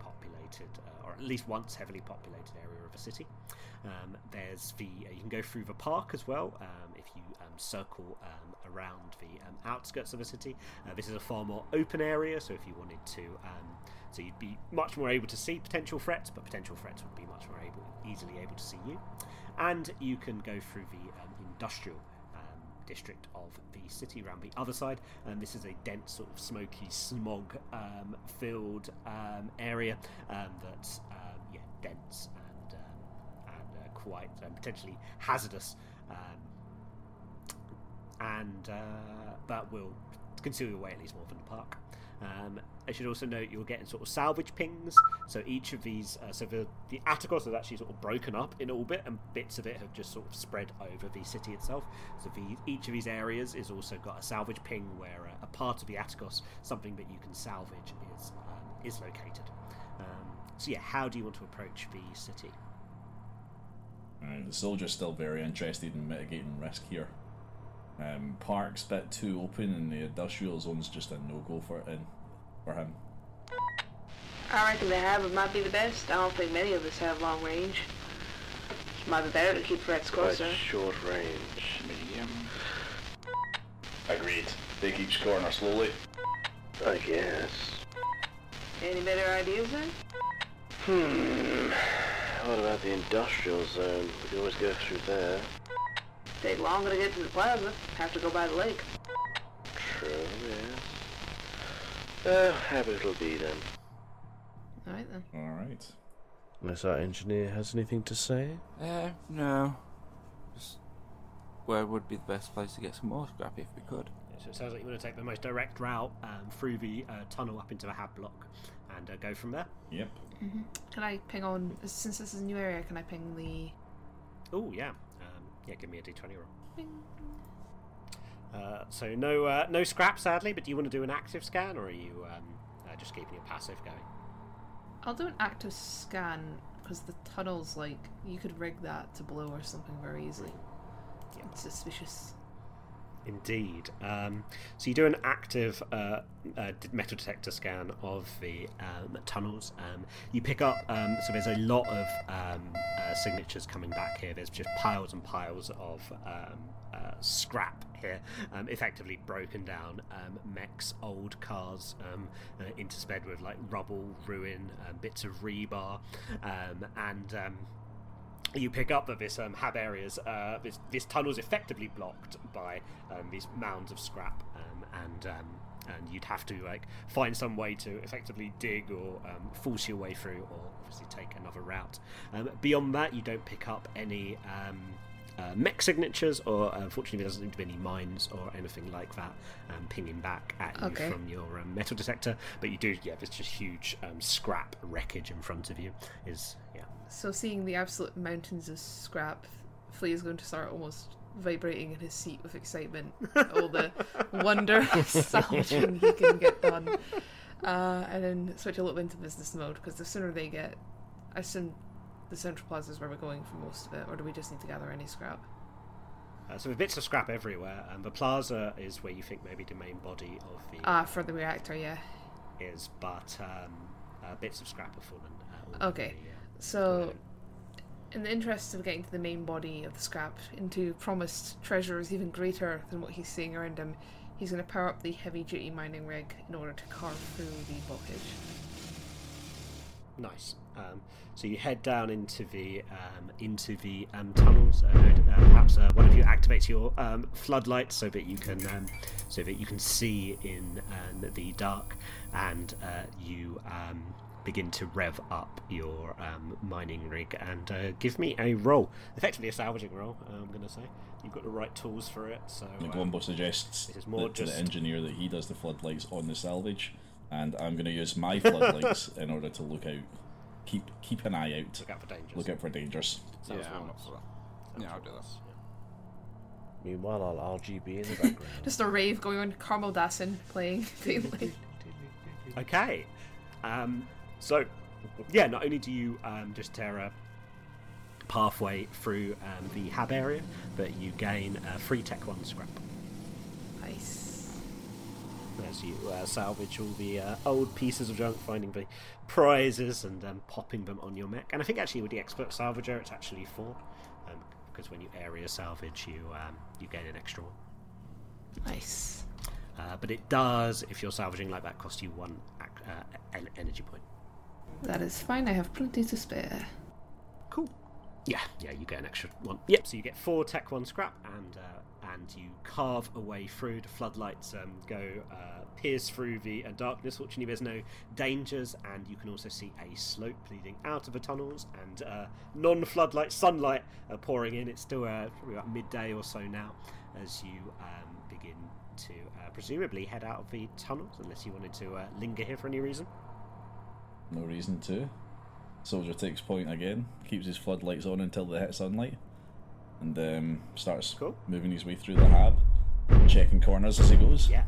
populated, uh, or at least once heavily populated area of a city. Um, there's the uh, you can go through the park as well um, if you um, circle um, around the um, outskirts of a city. Uh, this is a far more open area, so if you wanted to, um, so you'd be much more able to see potential threats, but potential threats would be much more able, easily able to see you. And you can go through the um, industrial um, district of the city around the other side, and this is a dense, sort of smoky, smog um, filled um, area um, that's um, yeah dense and um, and uh, quite um, potentially hazardous, um, and uh, but will conceal your way at least more from the park. Um, I should also note you're getting sort of salvage pings. So each of these, uh, so the the Atticus is actually sort of broken up in orbit, and bits of it have just sort of spread over the city itself. So the, each of these areas is also got a salvage ping where uh, a part of the Atticus, something that you can salvage, is um, is located. Um, so yeah, how do you want to approach the city? Uh, the soldier's still very interested in mitigating risk here. Um, park's a bit too open, and the industrial zone's just a no-go for it in, for him. I reckon the habit might be the best. I don't think many of us have long range. Might be better to keep threats closer. Quite short range. Medium. Agreed. They keep scoring us slowly. I guess. Any better ideas then? Hmm. What about the industrial zone? We can always go through there. Take longer to get to the plaza. Have to go by the lake. True, yes. Uh, habit it'll be then. Alright then. Alright. Unless our engineer has anything to say? Uh, no. Just where would be the best place to get some more scrap if we could? So it sounds like you want to take the most direct route um, through the uh, tunnel up into the Hab block and uh, go from there. Yep. Mm-hmm. Can I ping on, since this is a new area, can I ping the... Oh, yeah. Um, yeah, give me a d twenty roll. Ping. Uh, so no uh, no scrap, sadly, but do you want to do an active scan, or are you um, uh, just keeping your passive going? I'll do an active scan, because the tunnel's like, you could rig that to blow or something very easily. Yeah. It's suspicious. Indeed. Um, so you do an active uh, uh, metal detector scan of the um, tunnels. Um, you pick up, um, so there's a lot of um, uh, signatures coming back here. There's just piles and piles of um, uh, scrap here, um, effectively broken down um, mechs, old cars, um, uh, intersped with like rubble, ruin, uh, bits of rebar, um, and um, you pick up that this um, hab areas, uh, this this tunnel is effectively blocked by um, these mounds of scrap, um, and um, and you'd have to like find some way to effectively dig or um, force your way through, or obviously take another route. Um, beyond that, you don't pick up any um, uh, mech signatures, or uh, unfortunately, there doesn't seem to be any mines or anything like that um, pinging back at you Okay. from your um, metal detector. But you do, yeah, there's just huge um, scrap wreckage in front of you. Is yeah. So seeing the absolute mountains of scrap, Flea is going to start almost vibrating in his seat with excitement at all the wonder of salvaging he can get done. Uh, and then switch a little bit into business mode, because the sooner they get... I assume the central plaza is where we're going for most of it, or do we just need to gather any scrap? Uh, so there's bits of scrap everywhere, and the plaza is where you think maybe the main body of the Ah, for the reactor, yeah. is, but um, uh, bits of scrap have fallen. Uh, all Okay. over the, uh, So, in the interest of getting to the main body of the scrap, into promised treasures even greater than what he's seeing around him, he's going to power up the heavy-duty mining rig in order to carve through the blockage. Nice. Um, so you head down into the um, into the um, tunnels. Uh, uh, perhaps uh, one of you activates your um, floodlight so that you can um, so that you can see in um, the dark, and uh, you um, begin to rev up your um, mining rig and uh, give me a roll. Effectively a salvaging roll. I'm going to say you've got the right tools for it. So The uh, Glombo suggests this is more that to just- the engineer that he does the floodlights on the salvage, and I'm going to use my floodlights in order to look out, keep keep an eye out, look out for dangers. look out for dangers. Sounds yeah, I'm wise. up for that. Sounds Yeah, I'll do wise. Meanwhile, I'll R G B in the background. Just a rave going on, Carmel Dassin playing faintly. Okay. Um, so, yeah, not only do you um, just tear a pathway through um, the hab area, but you gain uh, free Tech one scrap. Nice. as you uh, salvage all the uh, old pieces of junk, finding the prizes and um, popping them on your mech. And I think actually with the expert salvager, it's actually four, um, because when you area salvage, you um, you gain an extra one. Nice. Uh, but it does, if you're salvaging like that, cost you one ac- uh, en- energy point. That is fine. I have plenty to spare. Cool. Yeah, yeah, you get an extra one. Yep. So you get four tech, one scrap, and uh, and you carve away through. The floodlights um, go uh, pierce through the uh, darkness. Fortunately, there's no dangers, and you can also see a slope leading out of the tunnels, and uh, non-floodlight sunlight uh, pouring in. It's still uh, probably about midday or so now, as you um, begin to uh, presumably head out of the tunnels, unless you wanted to uh, linger here for any reason. No reason to. Soldier takes point again, keeps his floodlights on until they hit sunlight, and um, starts Cool. moving his way through the hab, checking corners as he goes. Yeah.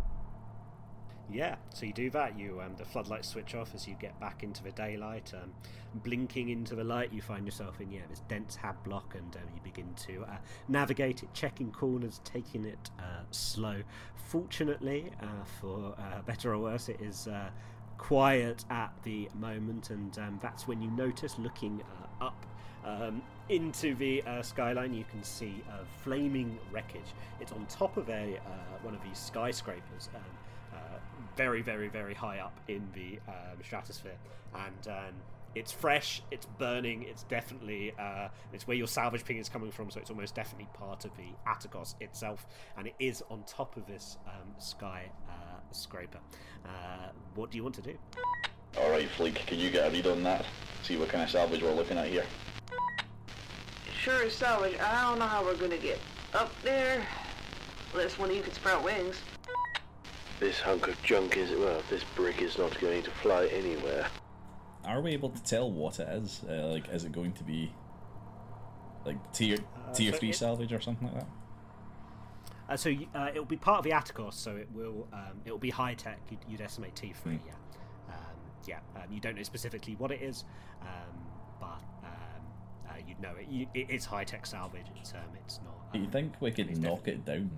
Yeah, so you do that. You um, the floodlights switch off as you get back into the daylight. Um, blinking into the light, you find yourself in yeah this dense hab block, and um, you begin to uh, navigate it, checking corners, taking it uh, slow. Fortunately, uh, for uh, better or worse, it is uh, quiet at the moment, and um, that's when you notice, looking uh, up um, into the uh, skyline, you can see uh, flaming wreckage. It's on top of a uh, one of these skyscrapers. Um, Uh, very, very, very high up in the um, stratosphere, and um, it's fresh, it's burning, it's definitely uh, it's where your salvage ping is coming from, so it's almost definitely part of the Atticos itself, and it is on top of this um, sky uh, scraper. Uh, what do you want to do? Alright, Fleek, can you get a read on that? See what kind of salvage we're looking at here. Sure as salvage. I don't know how we're gonna get up there, unless one of you can sprout wings. This hunk of junk is, well, this brick is not going to fly anywhere. Are we able to tell what it is? Uh, like, is it going to be like tier Uh, tier so three it- salvage or something like that? Uh, so uh, it'll be part of the Atticos, so it will um, it'll be high tech. You'd, you'd estimate T three, Mm. yeah, um, yeah. Um, you don't know specifically what it is, um, but um, uh, you'd know it. You, it is high tech salvage. It's um, it's not. Do you um, think we could it's knock it down?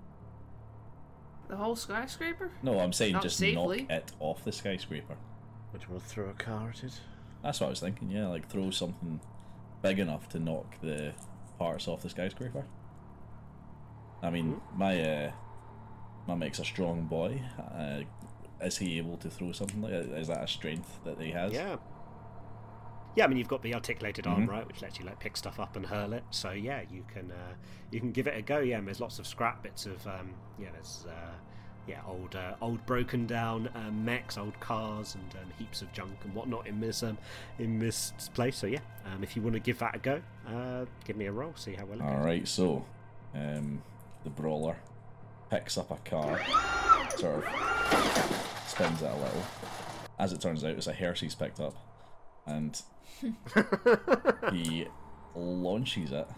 The whole skyscraper? No, I'm saying Not just safely. knock it off the skyscraper. Would you want to throw a car at it? That's what I was thinking. Yeah, like throw something big enough to knock the parts off the skyscraper. I mean, my uh, my mech's a strong boy. Uh, is he able to throw something like that? Is that a strength that he has? Yeah. Yeah, I mean you've got the articulated arm, Mhm. right, which lets you like pick stuff up and hurl it. So yeah, you can uh, you can give it a go. Yeah, and there's lots of scrap bits of um, yeah, there's uh, yeah old uh, old broken down um, mechs, old cars, and um, heaps of junk and whatnot in this um, in this place. So yeah, um, if you want to give that a go, uh, give me a roll, see how well it goes. All right, so um, the brawler picks up a car, sort of spins it a little. As it turns out, it's a hearse he's picked up, and he launches it,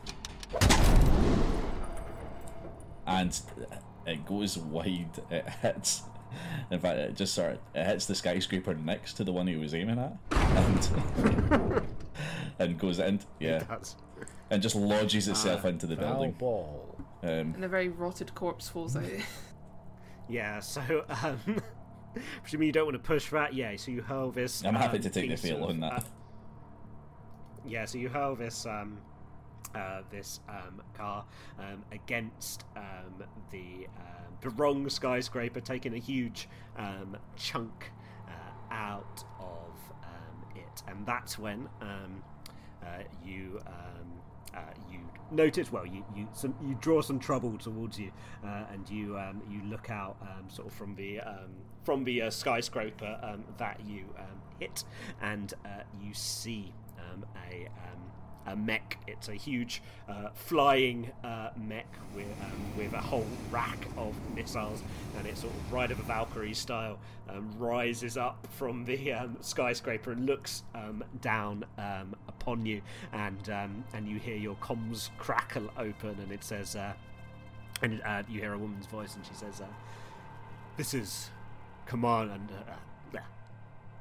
and it goes wide. It hits. In fact, it just sort of it hits the skyscraper next to the one he was aiming at, and and goes in. Yeah, That's and just lodges itself Ah, into the Foul building. ball. Um, And a very rotted corpse falls out. yeah. So um, presumably you don't want to push that. Yeah. So you hurl this. I'm happy um, to take the piece fail of, on that. uh, Yeah, so you hurl this um, uh, this um, car um, against um, the um, the wrong skyscraper, taking a huge um, chunk uh, out of um, it, and that's when um, uh, you um, uh, you notice. Well, you you some, you draw some trouble towards you, uh, and you um, you look out um, sort of from the um, from the uh, skyscraper um, that you um, hit, and uh, you see. Um, a, um, a mech. It's a huge uh, flying uh, mech with um, with a whole rack of missiles, and it sort of Ride of a Valkyrie style um, rises up from the um, skyscraper and looks um, down um, upon you, and um, and you hear your comms crackle open, and it says, uh, and uh, you hear a woman's voice, and she says, uh, "This is command and." Uh, uh,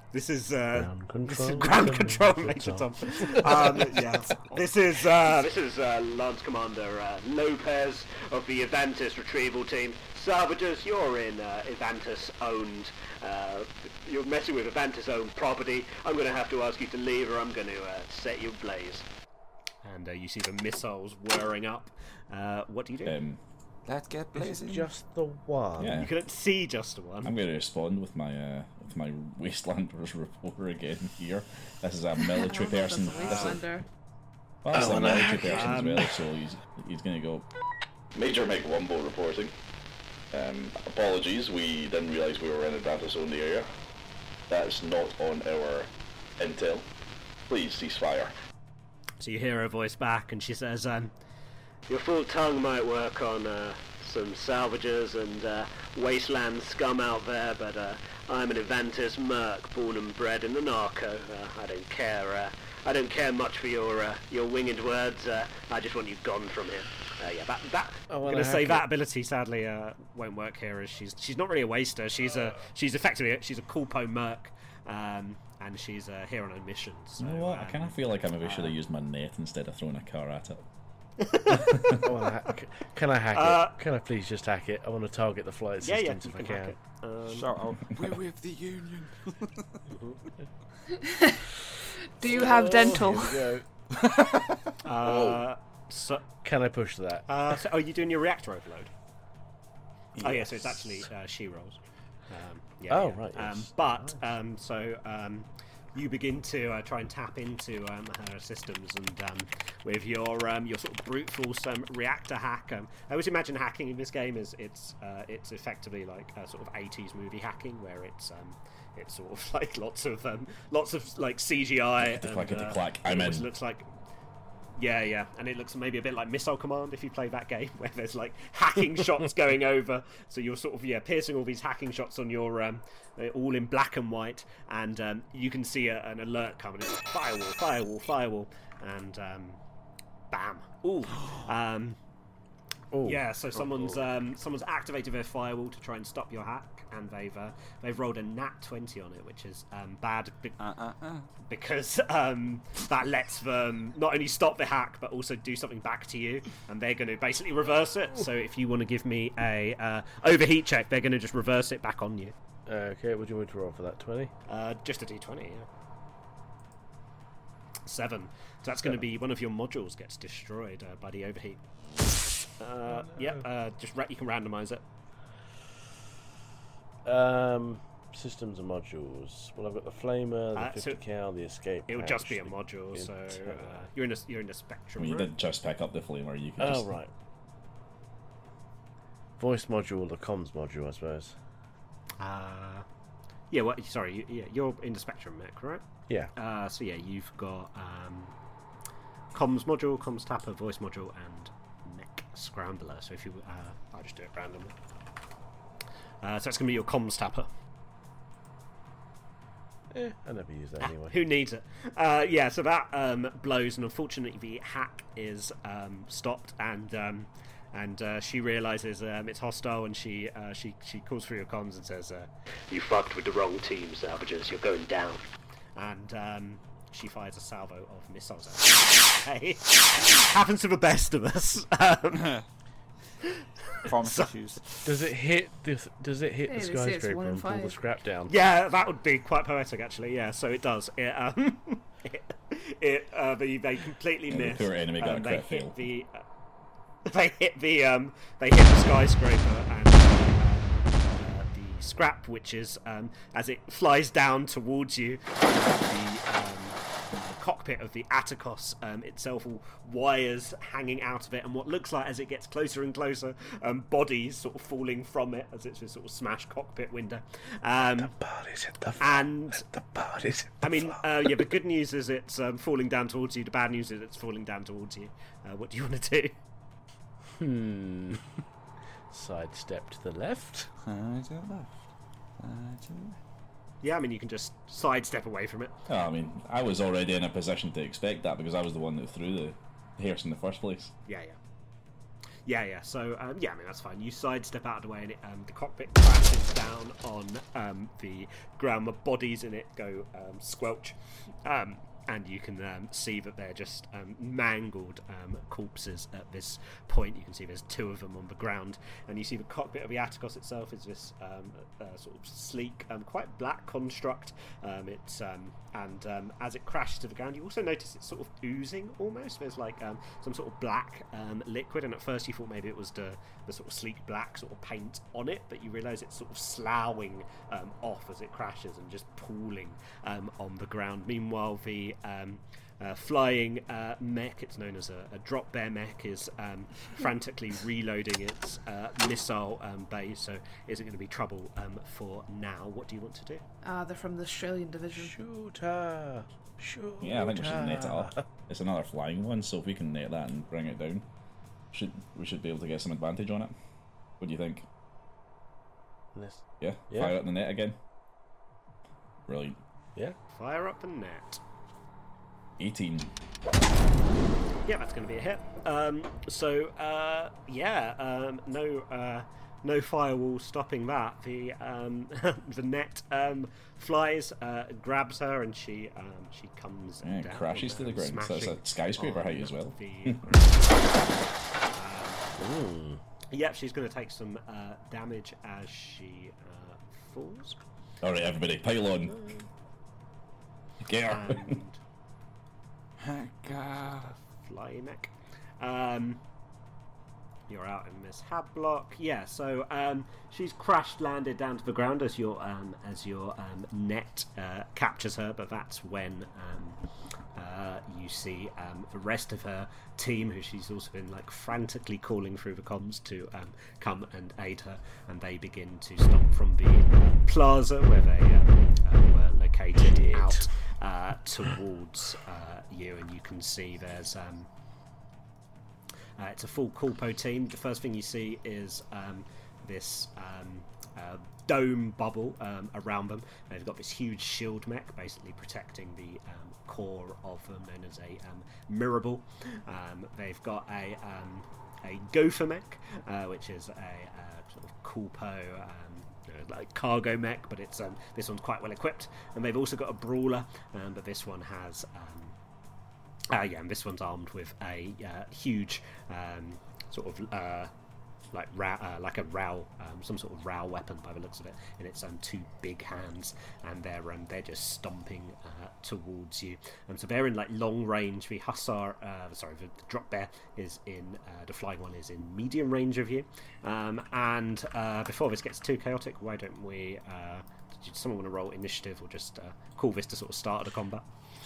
This is uh, Ground control, this is ground Major control, Tom. Major Tom. Um, yeah, this is uh, this is uh, Lance Commander uh, Lopez of the Evantis Retrieval Team. Salvagers, you're in uh, Evantis-owned. Uh, you're messing with Evantis-owned property. I'm going to have to ask you to leave, or I'm going to uh, set you ablaze. And uh, you see the missiles whirring up. Uh, what do you do? Um, Let's get Is blazing. it just the one? yeah. You couldn't see just one. I'm going to respond with my uh, with my Wastelanders reporter again here. This is a military person. That's a This is, Wastelander. well, this is a Oh, military no. person as Um, well, so he's he's going to go. Major Mike Wumbo reporting. Um, apologies, we didn't realise we were in a data zone area. That's not on our intel. Please cease fire. So you hear her voice back, and she says, um, your full tongue might work on uh, some salvagers and uh, wasteland scum out there, but uh, I'm an Evantis merc, born and bred in the narco. Uh, I don't care. Uh, I don't care much for your uh, your winged words. Uh, I just want you gone from here. Uh, yeah, that that. I I'm wanna gonna say hack that it. ability sadly uh, won't work here, as she's she's not really a waster. She's a she's effectively a, she's a Kulpo merc, um, and she's uh, here on a mission. So, You know what? I um, kind of feel like I maybe should have used my net instead of throwing a car at it. I wanna hack, can I hack Uh, it? Can I please just hack it? I want to target the flight Yeah, yeah, systems you if I can hack can. it. Um, Shout out. We're with the Union. Do you have Oh, dental? here we go. Uh, so, Can I push that? uh, so, are you doing your reactor overload? Oh yeah, so it's Yes. actually uh, she rolls. Um, yeah, Oh, yeah. right, Um, yes. but um, so um, you begin to uh, try and tap into um, her systems, and um, with your um, your sort of brute force um, reactor hack. Um, I always imagine hacking in this game as it's uh, it's effectively like a sort of eighties movie hacking, where it's um, it's sort of like lots of um, lots of like C G I. Clickety and, clackety uh, clack, it I'm always in. looks like. Yeah, yeah, and it looks maybe a bit like Missile Command if you play that game, where there's like hacking shots going over. So you're sort of yeah piercing all these hacking shots on your um, they're all in black and white, and um, you can see a, an alert coming. It's like, firewall, firewall, firewall, and um, bam, ooh, um, Ooh. yeah. So someone's um, someone's activated their firewall to try and stop your hack, and they've uh, they've rolled a nat twenty on it, which is um, bad. Be- Uh, uh, uh. because um, that lets them not only stop the hack but also do something back to you, and they're going to basically reverse it. So if you want to give me a uh, overheat check, they're going to just reverse it back on you. Okay, what do you want me to roll for that? twenty? Uh, just a d twenty, yeah. Seven. So that's going to be one of your modules gets destroyed uh, by the overheat. Uh, yeah, uh, just ra- you can randomize it. Um, systems and modules. Well, I've got the flamer, the Uh, so fifty cal, the escape. It would hatch, just be a the module. So uh, inter- you're in a you're in a I spectrum. mean, you room. did just pick up the flamer. You can Oh, just right. Voice module, the comms module, I suppose. Uh, yeah. What? Sorry. You, yeah, you're in the spectrum mech, right? Yeah. Uh, so yeah, you've got um, comms module, comms tapper, voice module, and mech scrambler. So if you, uh, I'll just do it randomly. Uh, so it's gonna be your comms tapper. Eh, I never use that Ah, anyway. Who needs it? Uh, yeah, so that um, blows, and unfortunately the hack is um, stopped, and um, and uh, she realizes um, it's hostile, and she uh, she she calls through your comms and says, uh, "You fucked with the wrong team, salvagers. You're going down." And um, she fires a salvo of missiles at you. Hey, happens to the best of us. Um, Promise So- issues. Does it hit the Does it hit Yeah, the they say it's skyscraper one in and pull the five. scrap down? Yeah, that would be quite poetic, actually. Yeah, so it does. It, um, it, it uh, they, they completely Yeah, the miss. poor enemy got um, a they crit hit fail. the. Uh, they hit the um, they hit the skyscraper and uh, uh, the scrap, which is um, as it flies down towards you, uh, the. Um, the cockpit of the Atticus um, itself, all wires hanging out of it, and what looks like, as it gets closer and closer, um, bodies sort of falling from it as it's a sort of smashed cockpit window. Um, Bodies hit the and the bodies. hit the I mean, floor. uh, yeah, the good news is it's um, falling down towards you. The bad news is it's falling down towards you. Uh, what do you want to do? Hmm. Sidestep to the left. Side to the left. Side to the left. Yeah, I mean, you can just sidestep away from it. Oh, I mean, I was already in a position to expect that because I was the one that threw the Hearse in the first place. Yeah, yeah. Yeah, yeah. So, um, yeah, I mean, that's fine. You sidestep out of the way, and it, um, the cockpit crashes down on um, the ground. The bodies in it go um, squelch. Um, and you can um, see that they're just um, mangled um, corpses at this point. You can see there's two of them on the ground. And you see the cockpit of the Atticus itself is this um, uh, sort of sleek, um, quite black construct. Um, it's um, And um, as it crashes to the ground, you also notice it's sort of oozing almost. There's like um, some sort of black um, liquid. And at first you thought maybe it was the, the sort of sleek black sort of paint on it. But you realise it's sort of sloughing um, off as it crashes and just pooling um, on the ground. Meanwhile, the Um, uh, flying uh, mech, it's known as a, a drop bear mech, is um, frantically reloading its uh, missile um, bay, so isn't going to be trouble um, for now. What do you want to do? Ah, uh, they're from the Australian division. Shoot her! Shoot Yeah, I think we should net it up. It's another flying one, so if we can net that and bring it down, should we should be able to get some advantage on it. What do you think? Yes. Yeah? Yeah. Fire up the net again. Brilliant. Yeah. Fire up the net. eighteen. Yeah, that's going to be a hit. Um, so, uh, yeah, um, no uh, no firewall stopping that. The um, the net um, flies, uh, grabs her, and she um, she comes Yeah, down. crashes to the ground. So that's a smashing skyscraper on height as well. the um, Yep, she's going to take some uh, damage as she uh, falls. Alright, everybody, pile on. Get her. And fly mech. Um, you're out in Miss Hadlock. Yeah, so um, she's crashed landed down to the ground as your um, as your um, net uh, captures her, but that's when um, uh, you see um, the rest of her team, who she's also been like frantically calling through the comms to um, come and aid her, and they begin to stomp from the uh, plaza where they um, uh, were located Shit. out uh, towards uh, you, and you can see there's um, uh, it's a full Corpo team. The first thing you see is um, this um, uh, dome bubble um, around them. They've got this huge shield mech basically protecting the um, core of them, known as a um, Mirable. Um, they've got a um, a Gopher mech, uh, which is a uh, sort of Corpo um, like cargo mech, but it's um, this one's quite well equipped. And they've also got a Brawler, um, but this one has um, uh, yeah, and this one's armed with a uh, huge um, sort of uh, like row, uh, like a row, um, some sort of row weapon by the looks of it, in its um, two big hands, and they're um, they're just stomping uh, towards you. And so they're in like long range. The hussar, uh, sorry, the, the drop bear is in uh, the flying one is in medium range of you. Um, and uh, before this gets too chaotic, why don't we? Uh, did someone want to roll initiative, or just uh, call this to sort of start the combat?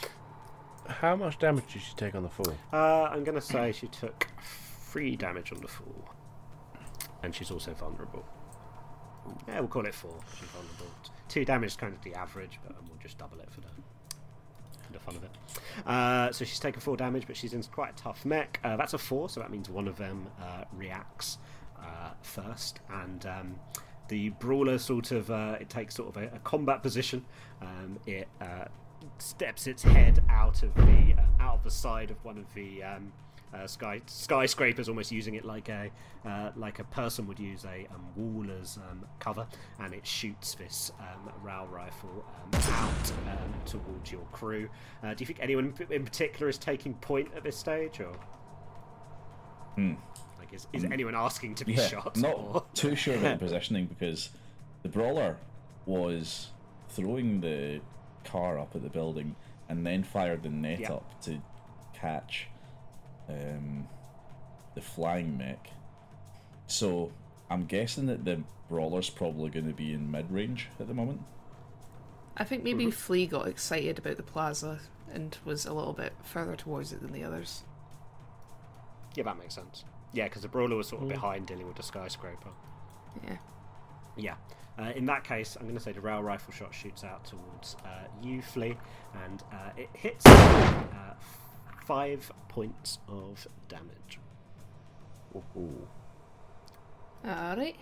How much damage did she take on the fall? Uh, I'm going to say she took three damage on the fall. And she's also vulnerable. Yeah, we'll call it four. She's vulnerable. Two damage is kind of the average, but um, we'll just double it for the, for the fun of it. Uh, so she's taken four damage, but she's in quite a tough mech. Uh, that's a four, so that means one of them uh, reacts uh, first. And um, the Brawler sort of, uh, it takes sort of a, a combat position. Um, it uh, steps its head out of the uh, out of the side of one of the um, uh, sky skyscrapers, almost using it like a uh, like a person would use a um, wall as um, cover, and it shoots this um, Rao rifle um, out um, towards your crew. Uh, do you think anyone in particular is taking point at this stage, or Hmm. like is, is anyone asking to be Yeah, shot? not or? too sure about the positioning, because the Brawler was throwing the car up at the building and then fired the net Yeah. up to catch um, the flying mech. So I'm guessing that the Brawler's probably going to be in mid-range at the moment. I think maybe Flea got excited about the plaza and was a little bit further towards it than the others. Yeah, that makes sense. Yeah, because the Brawler was sort of behind dealing with the skyscraper. Yeah. Yeah. Uh, in that case, I'm going to say the rail rifle shot shoots out towards uh, you, Flea, and uh, it hits uh, five points of damage. Ooh. Alright.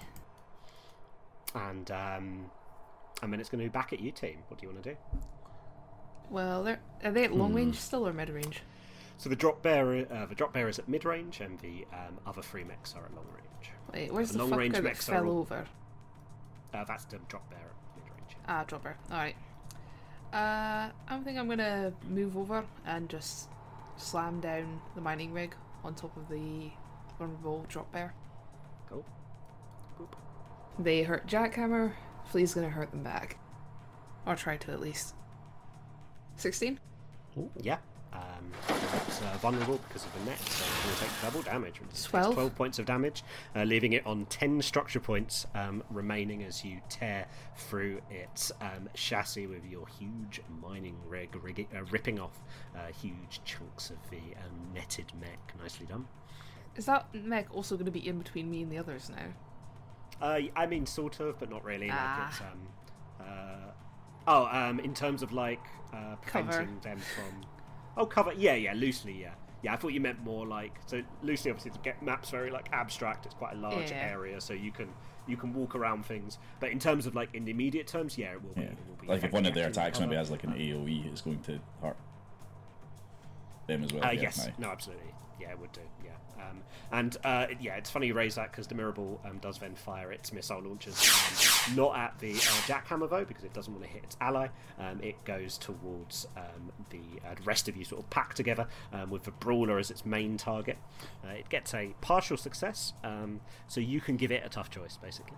And um, and then it's going to be back at you, team. What do you want to do? Well, they're, are they at long range still or mid range? So the drop bearer, uh, the drop bearer is at mid range, and the um, other three mechs are at long range. Wait, where's The the, long-range fucker that mechs are fell all- over? Uh, that's the drop bearer at mid range. Ah, dropper. Alright. Uh, I think I'm gonna move over and just slam down the mining rig on top of the vulnerable drop bear. Cool. Boop. They hurt Jackhammer, Flea's gonna hurt them back. Or try to at least. sixteen? Yeah. Um, it's uh, vulnerable because of the net, so it's going to take double damage. It takes twelve? twelve points of damage, uh, leaving it on ten structure points um, remaining as you tear through its um, chassis with your huge mining rig, rig uh, ripping off uh, huge chunks of the um, netted mech. Nicely done. Is that mech also gonna be in between me and the others now? Uh, I mean, sort of, but not really. Ah. Like it's, um, uh, oh, um, in terms of like uh, Cover. preventing them from. Oh, cover. Yeah, yeah, loosely. Yeah, yeah. I thought you meant more like so loosely. Obviously, the get map's very like abstract. It's quite a large Yeah. area, so you can you can walk around things. But in terms of like in the immediate terms, yeah, it will be. Yeah. It will be Like if one of their effective attacks cover. maybe has like an A O E, it's going to hurt them as well. Uh, yeah, yes, aye. no, absolutely. Yeah, it would do. Yeah, um, and uh, yeah, it's funny you raise that because the Mirror Ball um, does then fire its missile launchers, um, not at the uh, Jackhammer though, because it doesn't want to hit its ally. Um, it goes towards um, the uh, rest of you, sort of packed together um, with the Brawler as its main target. Uh, it gets a partial success, um, so you can give it a tough choice, basically.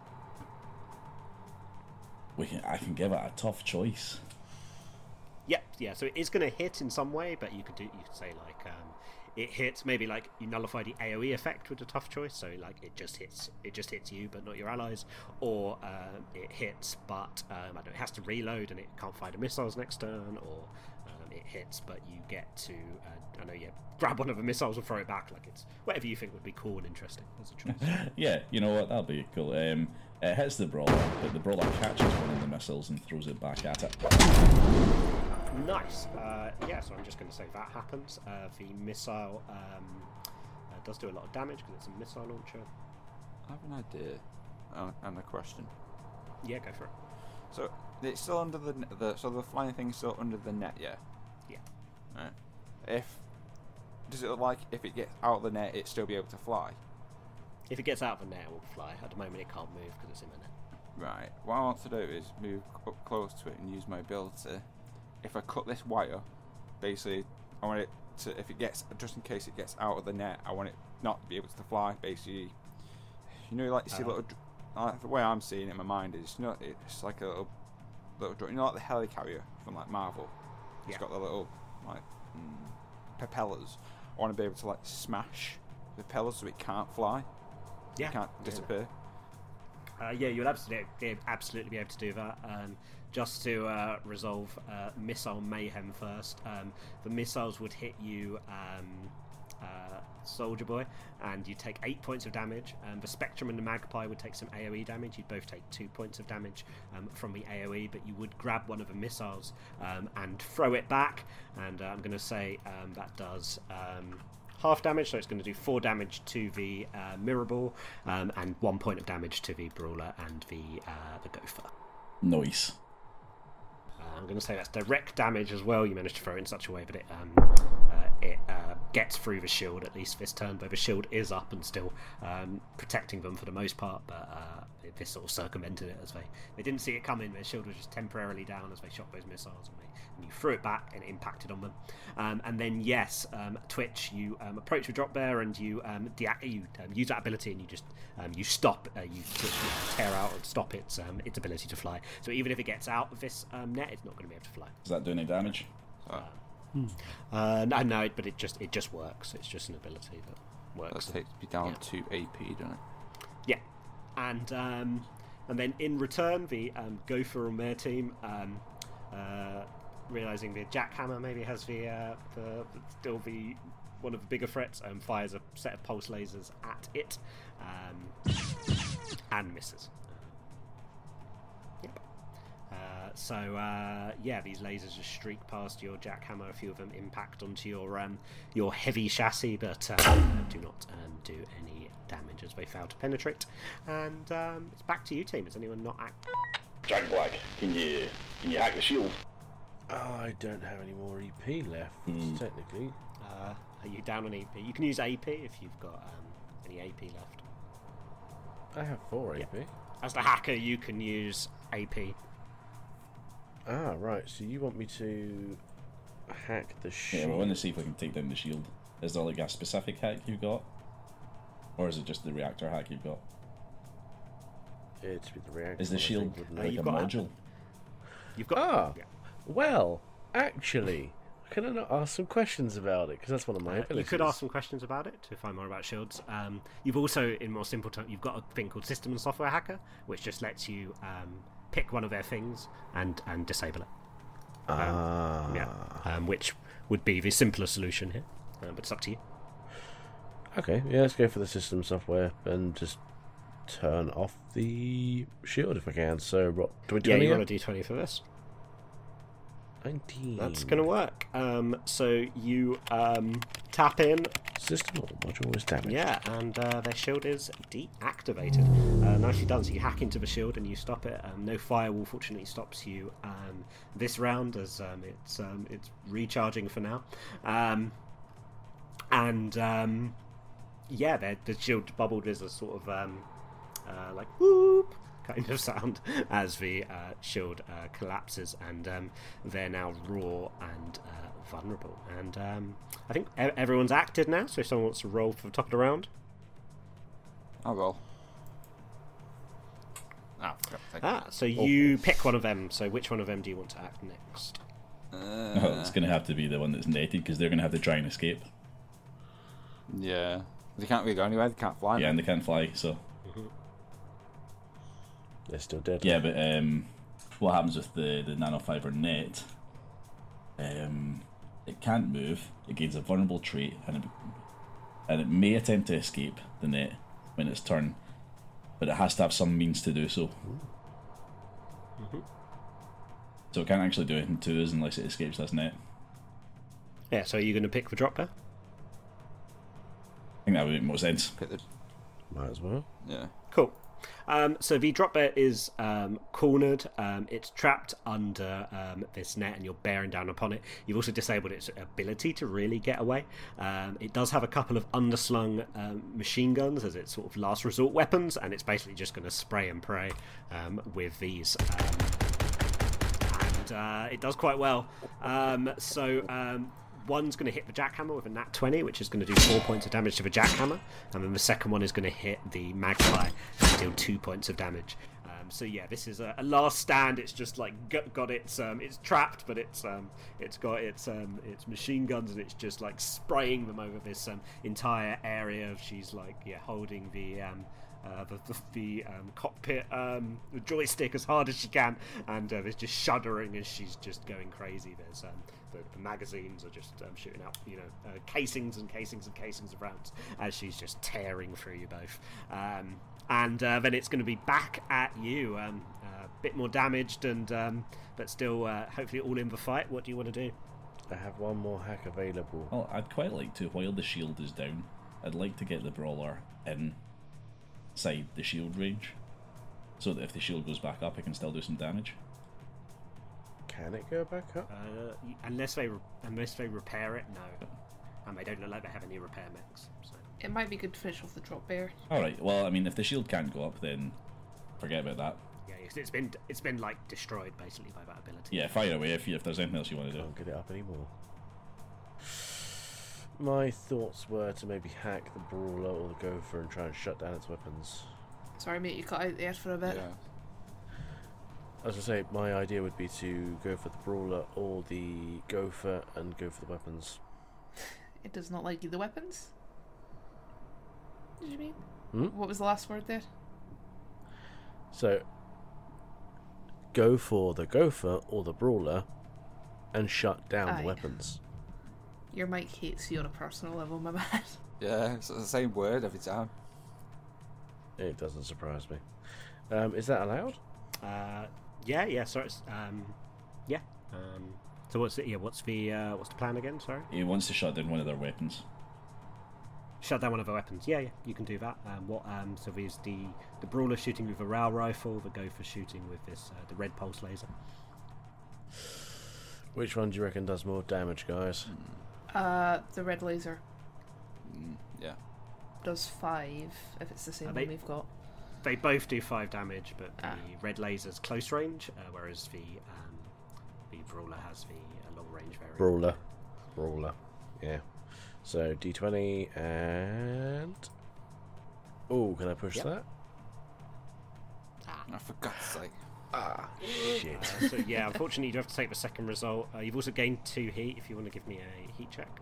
We can, I can give it a tough choice. Yeah, yeah. So it is going to hit in some way, but you could do. You could say like um, it hits. Maybe like you nullify the A O E effect with a tough choice. So like it just hits. It just hits you, but not your allies. Or um, it hits, but um, I don't know. It has to reload and it can't fire the missiles next turn. Or um, it hits, but you get to. Uh, I know. Yeah. Grab one of the missiles and throw it back. Like it's whatever you think would be cool and interesting as a choice. Yeah, you know what? That'll be cool. Um, it hits the Brawler, but the Brawler catches one of the missiles and throws it back at it. Nice. Uh, yeah, so I'm just going to say that happens. Uh, the missile um, uh, does do a lot of damage because it's a missile launcher. I have an idea uh, and a question. Yeah, go for it. So it's still under the, n- the so the flying thing is still under the net, yeah. Yeah. Right. If does it look like if it gets out of the net, it still be able to fly? If it gets out of the net, it will fly. At the moment, it can't move because it's in the net. Right. What I want to do is move up close to it and use my ability. If I cut this wire, basically, I want it to. If it gets, just in case it gets out of the net, I want it not to be able to fly. Basically, you know, like you see Uh, little. dr- Like the way I'm seeing it in my mind is, you know, it's like a little, little, dr- you know, like the helicarrier from like Marvel. It's Yeah. got the little like mm, propellers. I want to be able to like smash the propellers so it can't fly. Yeah. It can't Yeah. disappear. Uh, yeah, you'll absolutely, absolutely be able to do that. Um, just to uh, resolve uh, missile mayhem first, um, the missiles would hit you, um, uh, Soldier Boy, and you take eight points of damage. Um, the Spectrum and the Magpie would take some A O E damage. You'd both take two points of damage um, from the A O E, but you would grab one of the missiles um, and throw it back. And uh, I'm going to say um, that does. Um, half damage, so it's going to do four damage to the uh, Mirror Ball um, and one point of damage to the Brawler and the uh, the Gopher. Nice. Uh, I'm going to say that's direct damage as well. You managed to throw it in such a way that it um, uh, it uh, gets through the shield at least this turn, though the shield is up and still um, protecting them for the most part, but uh, this sort of circumvented it as they, they didn't see it coming. Their shield was just temporarily down as they shot those missiles, and, they, and you threw it back and it impacted on them. Um, and then yes, um, Twitch, you um, approach the drop bear and you um, deact- you um, use that ability and you just um, you stop, uh, you, Twitch, you tear out and stop its um, its ability to fly. So even if it gets out of this um, net, it's not going to be able to fly. Does that do any damage? So Uh, no, no, but it just it just works. It's just an ability that works. that takes me down yeah. to A P, doesn't it? Yeah, and um, and then in return, the um, Gopher on their team, um, uh, realizing the Jackhammer maybe has the, uh, the still the one of the bigger threats, um, fires a set of pulse lasers at it, um, and misses. Yep. Uh, so uh, yeah, these lasers just streak past your Jackhammer. A few of them impact onto your um, your heavy chassis, but uh, do not um, do any damage as they fail to penetrate. And um, it's back to you, team. Is anyone not act? Jack Black, can you can you hack the shield? Oh, I don't have any more E P left, Mm. technically. Uh, Are you down on E P? You can use A P if you've got um, any A P left. I have four A P. Yeah. As the hacker, you can use A P. Ah, right. So you want me to hack the shield? Yeah, we want to see if we can take down the shield. Is there like a specific hack you've got? Or is it just the reactor hack you've got? It's with the reactor. Is the one, I shield think, wouldn't Uh, it? like a you've got module? You've got Ah, yeah. well, actually, can I not ask some questions about it? Because that's one of my Uh, you abilities. could ask some questions about it to find more about shields. Um, you've also, in more simple terms, you've got a thing called System and Software Hacker, which just lets you um, pick one of their things and, and disable it. Um, Ah. Yeah, um, which would be the simpler solution here, um, but it's up to you. Okay, yeah, let's go for the system software and just turn off the shield if I can. So, what, do we Yeah, twenty? you roll a d twenty for this. nineteen. That's going to work. Um, so you um, tap in, System or module is damaged. yeah, and uh, their shield is deactivated. Uh, nicely done. So you hack into the shield and you stop it. Um, no firewall, fortunately, stops you um, this round as um, it's um, it's recharging for now. Um, and um, yeah, the the shield bubbled as a sort of um, uh, like whoop kind of sound as the uh, shield uh, collapses, and um, they're now raw and uh, vulnerable. And um, I think e- everyone's acted now, so if someone wants to roll for the top of the round. I'll roll. Ah, for God's sake. Ah, so you pick one of them. So which one of them do you want to act next? Oh, it's going to have to be the one that's netted because they're going to have to try and escape. Yeah. They can't really go anywhere, they can't fly. Yeah, and they can't fly, so... They're still dead. Yeah, but um, what happens with the, the nanofiber net? Um, it can't move. It gains a vulnerable trait, and it, and it may attempt to escape the net when it's turned, but it has to have some means to do so. Mm-hmm. So it can't actually do anything to us unless it escapes this net. Yeah, so are you going to pick the drop there? I think that would make more sense. Pick the... Might as well. Yeah. Cool. Um, so the drop bear is um, cornered. Um, it's trapped under um, this net, and you're bearing down upon it. You've also disabled its ability to really get away. Um, it does have a couple of underslung um, machine guns as its sort of last resort weapons, and it's basically just going to spray and pray um, with these. Um, and uh, it does quite well. Um, so. Um, One's going to hit the jackhammer with a nat twenty, which is going to do four points of damage to the jackhammer, and then the second one is going to hit the magpie and deal two points of damage. Um, so yeah, this is a, a last stand. It's just like got, got its um, it's trapped, but it's um, it's got its um, its machine guns, and it's just like spraying them over this um, entire area. She's like yeah, holding the. Um, Uh, the the, the um, cockpit um, the joystick as hard as she can, and uh, there's just shuddering as she's just going crazy. There's um, the, the magazines are just um, shooting out, you know, uh, casings and casings and casings of rounds as she's just tearing through you both. Um, and uh, then it's going to be back at you, um, a uh, bit more damaged, and um, but still uh, hopefully all in the fight. What do you want to do? I have one more hack available. Well, I'd quite like to, while the shield is down, I'd like to get the brawler in. Side the shield range, so that if the shield goes back up, it can still do some damage. Can it go back up? Uh, unless they re- unless they repair it, no. And they don't look like they have any repair mechs. So. It might be good to finish off the drop bear. All right. Well, I mean, if the shield can't go up, then forget about that. Yeah, it's- it's been it's been like destroyed basically by that ability. Yeah, fire away if you, if there's anything else you want to do. Can't get it up anymore. My thoughts were to maybe hack the brawler or the gopher and try and shut down its weapons. Sorry, mate, you cut out there for a bit. Yeah. As I say, my idea would be to go for the brawler or the gopher and go for the weapons. It does not like you. The weapons? Did you mean? Hmm? What was the last word there? So, go for the gopher or the brawler and shut down Aye. the weapons. Your mic hates you on a personal level, my man. Yeah, it's the same word every time. It doesn't surprise me. Um, is that allowed? Uh, yeah, yeah. Sorry. It's, um, yeah. Um, so what's the yeah? What's the uh, what's the plan again? Sorry. He wants to shut down one of their weapons. Shut down one of the weapons. Yeah, yeah. You can do that. Um, what? Um, so there's the the brawler shooting with a rail rifle. The gopher shooting with this uh, the red pulse laser. Which one do you reckon does more damage, guys? Uh, the red laser. Mm, yeah. Does five if it's the same Are one they- we've got. They both do five damage, but the Ah. red laser's close range, uh, whereas the um, the brawler has the uh, long range variant. Brawler. Brawler. Yeah. So D twenty and. Oh, can I push Yep. that? I for God's sake. Ah, shit. Uh, so yeah, unfortunately, you do have to take the second result. Uh, you've also gained two heat. If you want to give me a heat check.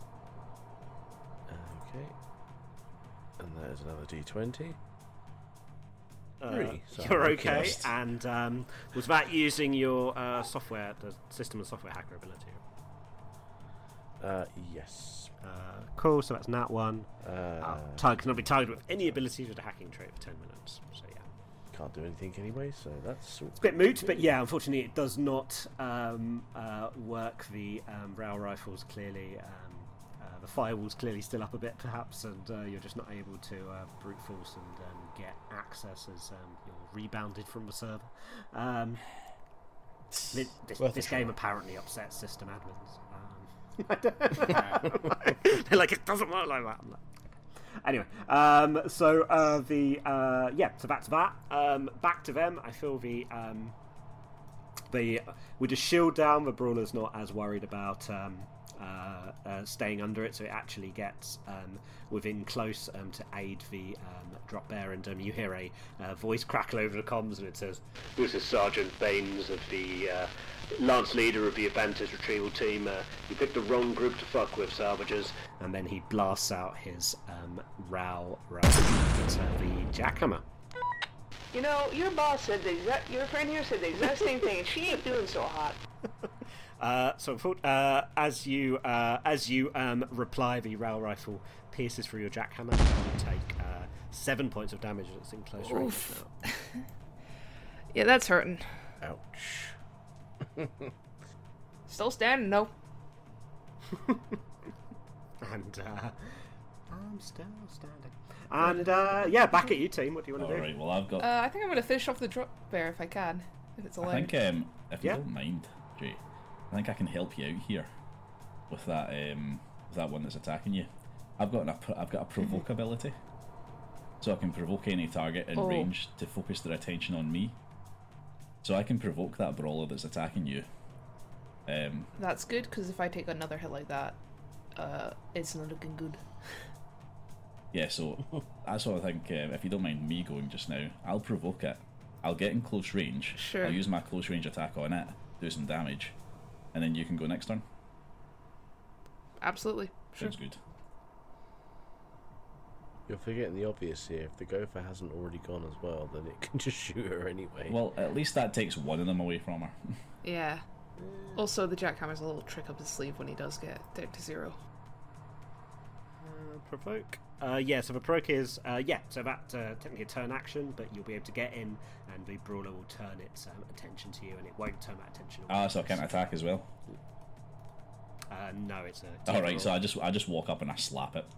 Okay. And that is another D twenty. Uh, Three, so you're I'm okay, cast. and um, was that using your uh, software, the system and software hacker ability? Uh, yes. Uh, cool. So that's nat one. Uh, Uh, target cannot be targeted with any abilities with a hacking trait for ten minutes. So yeah. Can't do anything anyway, so that's. It's a bit moot, but yeah, unfortunately, it does not um, uh, work. The um, rail rifles clearly, um, uh, the firewall's clearly still up a bit, perhaps, and uh, you're just not able to uh, brute force and um, get access as um, you're rebounded from the server. Um, this this, Worth a this try. game apparently upsets system admins. Um, I don't know. They're like, it doesn't work like that. I'm like, Anyway, um, so uh, the uh, yeah, so back to that. Um, back to them. I feel the um, the with the shield down, the brawler's not as worried about um, uh, uh, staying under it, so it actually gets um, within close um, to aid the um, drop bear, and um, you hear a uh, voice crackle over the comms, and it says, "This is Sergeant Baines of the uh, Lance Leader of the Advantage Retrieval Team. Uh, you picked the wrong group to fuck with, salvagers." And then he blasts out his um, row, row, it's uh, the jackhammer. You know, your boss said the exact, your friend here said the exact same thing, and she ain't doing so hot. Uh, so uh, as you uh, as you um, reply, the rail rifle pierces through your jackhammer. You take uh, seven points of damage. It's in close range Oof. now. Yeah, that's hurting. Ouch. Still standing, though. And uh, I'm still standing. And uh, yeah, back at you, team. What do you want to do? Alright, well, I've got. Uh, I think I'm going to finish off the drop bear if I can. If it's I allowed. think, um, if you Yeah. don't mind, Jay, I think I can help you out here with that um, with that one that's attacking you. I've got an, I've got a provoke ability, so I can provoke any target in Oh. range to focus their attention on me. So I can provoke that brawler that's attacking you. Um, That's good, because if I take another hit like that, uh, it's not looking good. yeah, so that's what I think. Um, if you don't mind me going just now, I'll provoke it. I'll get in close range. Sure. I'll use my close range attack on it, do some damage, and then you can go next turn. Absolutely. Sure. Sounds good. You're forgetting the obvious here. If the gopher hasn't already gone as well, then it can just shoot her anyway. Well, at least that takes one of them away from her. Yeah. Also, the jackhammer's a little trick up his sleeve when he does get down to zero. Uh, provoke. Uh, yeah, so the provoke is uh, yeah, so that uh, technically a turn action, but you'll be able to get in, and the brawler will turn its um, attention to you, and it won't turn that attention away. Ah, so I can't attack as well. Uh, no, it's a. All right, so I just I just walk up and I slap it.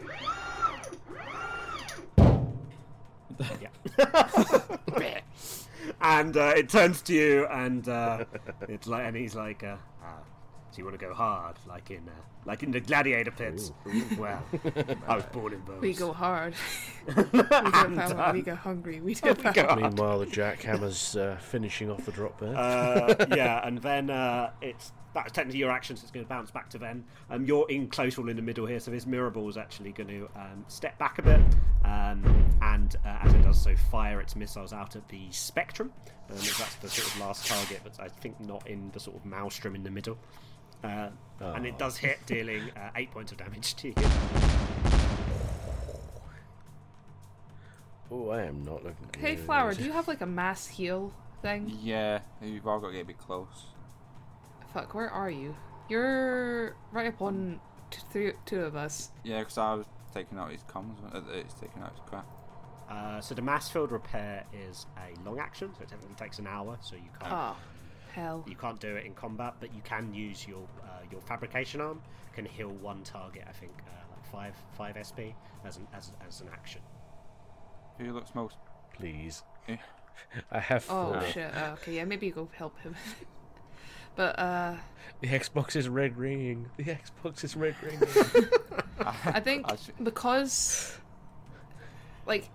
Yeah. And uh, it turns to you, and uh, it's like, and he's like, uh, ah, "So you want to go hard, like in, uh, like in the gladiator pits?" Well, I was born in those. We go hard. we go power, we go hungry. We go power. Meanwhile, the jackhammer's uh, finishing off the drop bear. Uh, yeah, and then uh, it's that's technically your action, so it's going to bounce back to Ven. Um, you're in close all in the middle here, so this mirror ball is actually going to um, step back a bit, um, and uh, as it does so, fire its missiles out at the Spectrum. Um, that's the sort of last target, but I think not in the sort of maelstrom in the middle. Uh, Oh. And it does hit, dealing uh, eight points of damage to you. Oh, I am not looking good. Hey, Flower, do you have like a mass heal thing? Yeah, you've all got to get a bit close. Fuck, where are you? You're right up on t- three, two of us. Yeah, because I was taking out his comms. uh, It's taking out his crap. Uh, so the mass field repair is a long action, so it technically takes an hour, so you can't. Oh, hell. You can't do it in combat, but you can use your uh, your fabrication arm. Can heal one target, I think, uh, like five five S P as an as, as an action. Who looks most? Please. Yeah. I have Oh, four. shit. Oh, okay, yeah, maybe you go help him. But, uh... The Xbox is red ringing. The Xbox is red ringing. I think I see. because, like,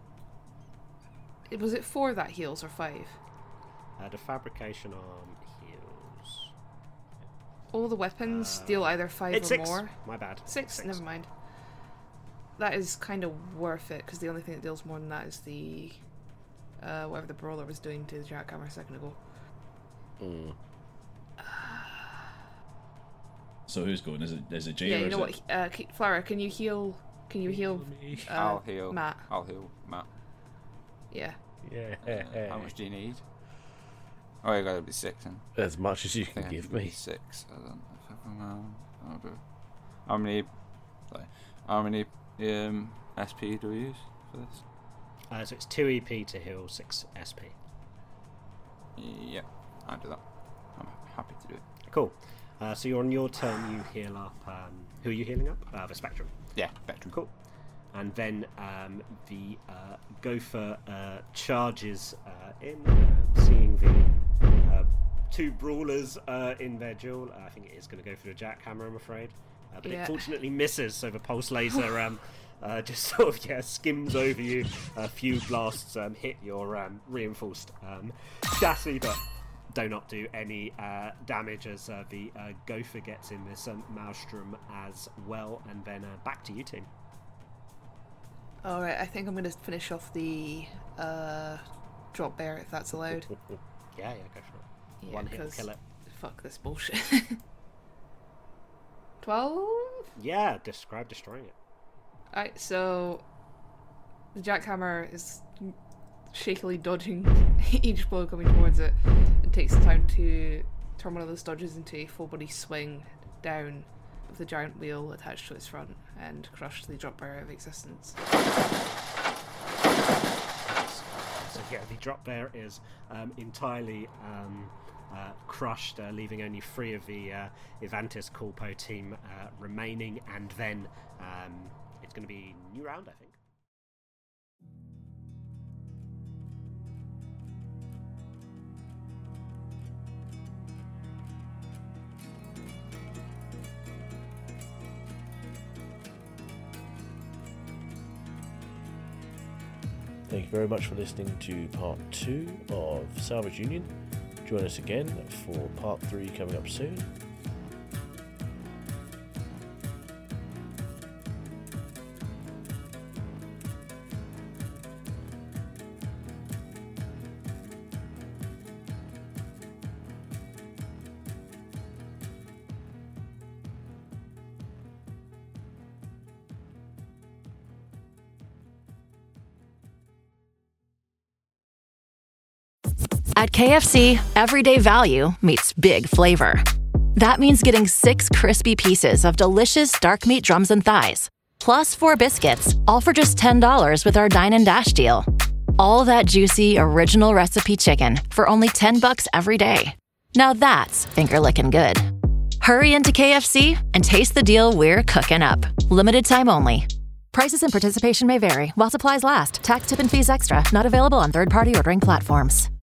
it was it four that heals or five? Uh, the fabrication arm heals. All the weapons Uh, deal either five It's or six. more. My bad. Six? Six. Never mind. That is kind of worth it, because the only thing that deals more than that is the uh, whatever the brawler was doing to the jackhammer a second ago. Mm. So who's going? Is it is it Jay Yeah, or you is know it... what? Uh, K- Flower, can you heal? Can you heal? Uh, I'll heal. Matt. I'll heal Matt. Yeah. Yeah. Uh, how much do you need? Oh, you gotta be six then. As much as you I can think I give should be me. Six. I don't know if I'm, uh, I'll do- How many? Sorry. How many um, S P do we use for this? Uh, so it's two E P to heal, six S P. Yeah, I'll do that. I'm happy to do it. Cool. Uh, so you're on your turn, you heal up. Um, who are you healing up? Uh, the Spectrum. Yeah, Spectrum. Cool. And then um, the uh, Gopher uh, charges uh, in, uh, seeing the uh, two brawlers uh, in their duel. Uh, I think it is going to go for the jackhammer, I'm afraid. Uh, but Yeah. it fortunately misses, so the pulse laser um, uh, just sort of yeah skims over you. A few blasts um, hit your um, reinforced um, chassis, but do not do any uh, damage as uh, the uh, Gopher gets in this um, Maelstrom as well. And then uh, back to you, team. Alright, I think I'm going to finish off the uh, drop bear, if that's allowed. Yeah, yeah, go for it. Yeah, One hit will 'cause kill it. fuck this bullshit. twelve? Yeah, describe destroying it. Alright, so the jackhammer is shakily dodging each blow coming towards it and takes the time to turn one of those dodges into a full body swing down with the giant wheel attached to its front and crush the drop bear out of existence. So yeah, the drop bear is um, entirely um, uh, crushed, uh, leaving only three of the uh, Ivantis Corpo team uh, remaining, and then um, it's going to be new round, I think. Thank you very much for listening to part two of Salvage Union. Join us again for part three coming up soon. At K F C, everyday value meets big flavor. That means getting six crispy pieces of delicious dark meat drums and thighs, plus four biscuits, all for just ten dollars with our Dine and Dash deal. All that juicy, original recipe chicken for only ten bucks every day. Now that's finger-licking good. Hurry into K F C and taste the deal we're cooking up. Limited time only. Prices and participation may vary while supplies last. Tax, tip, and fees extra. Not available on third-party ordering platforms.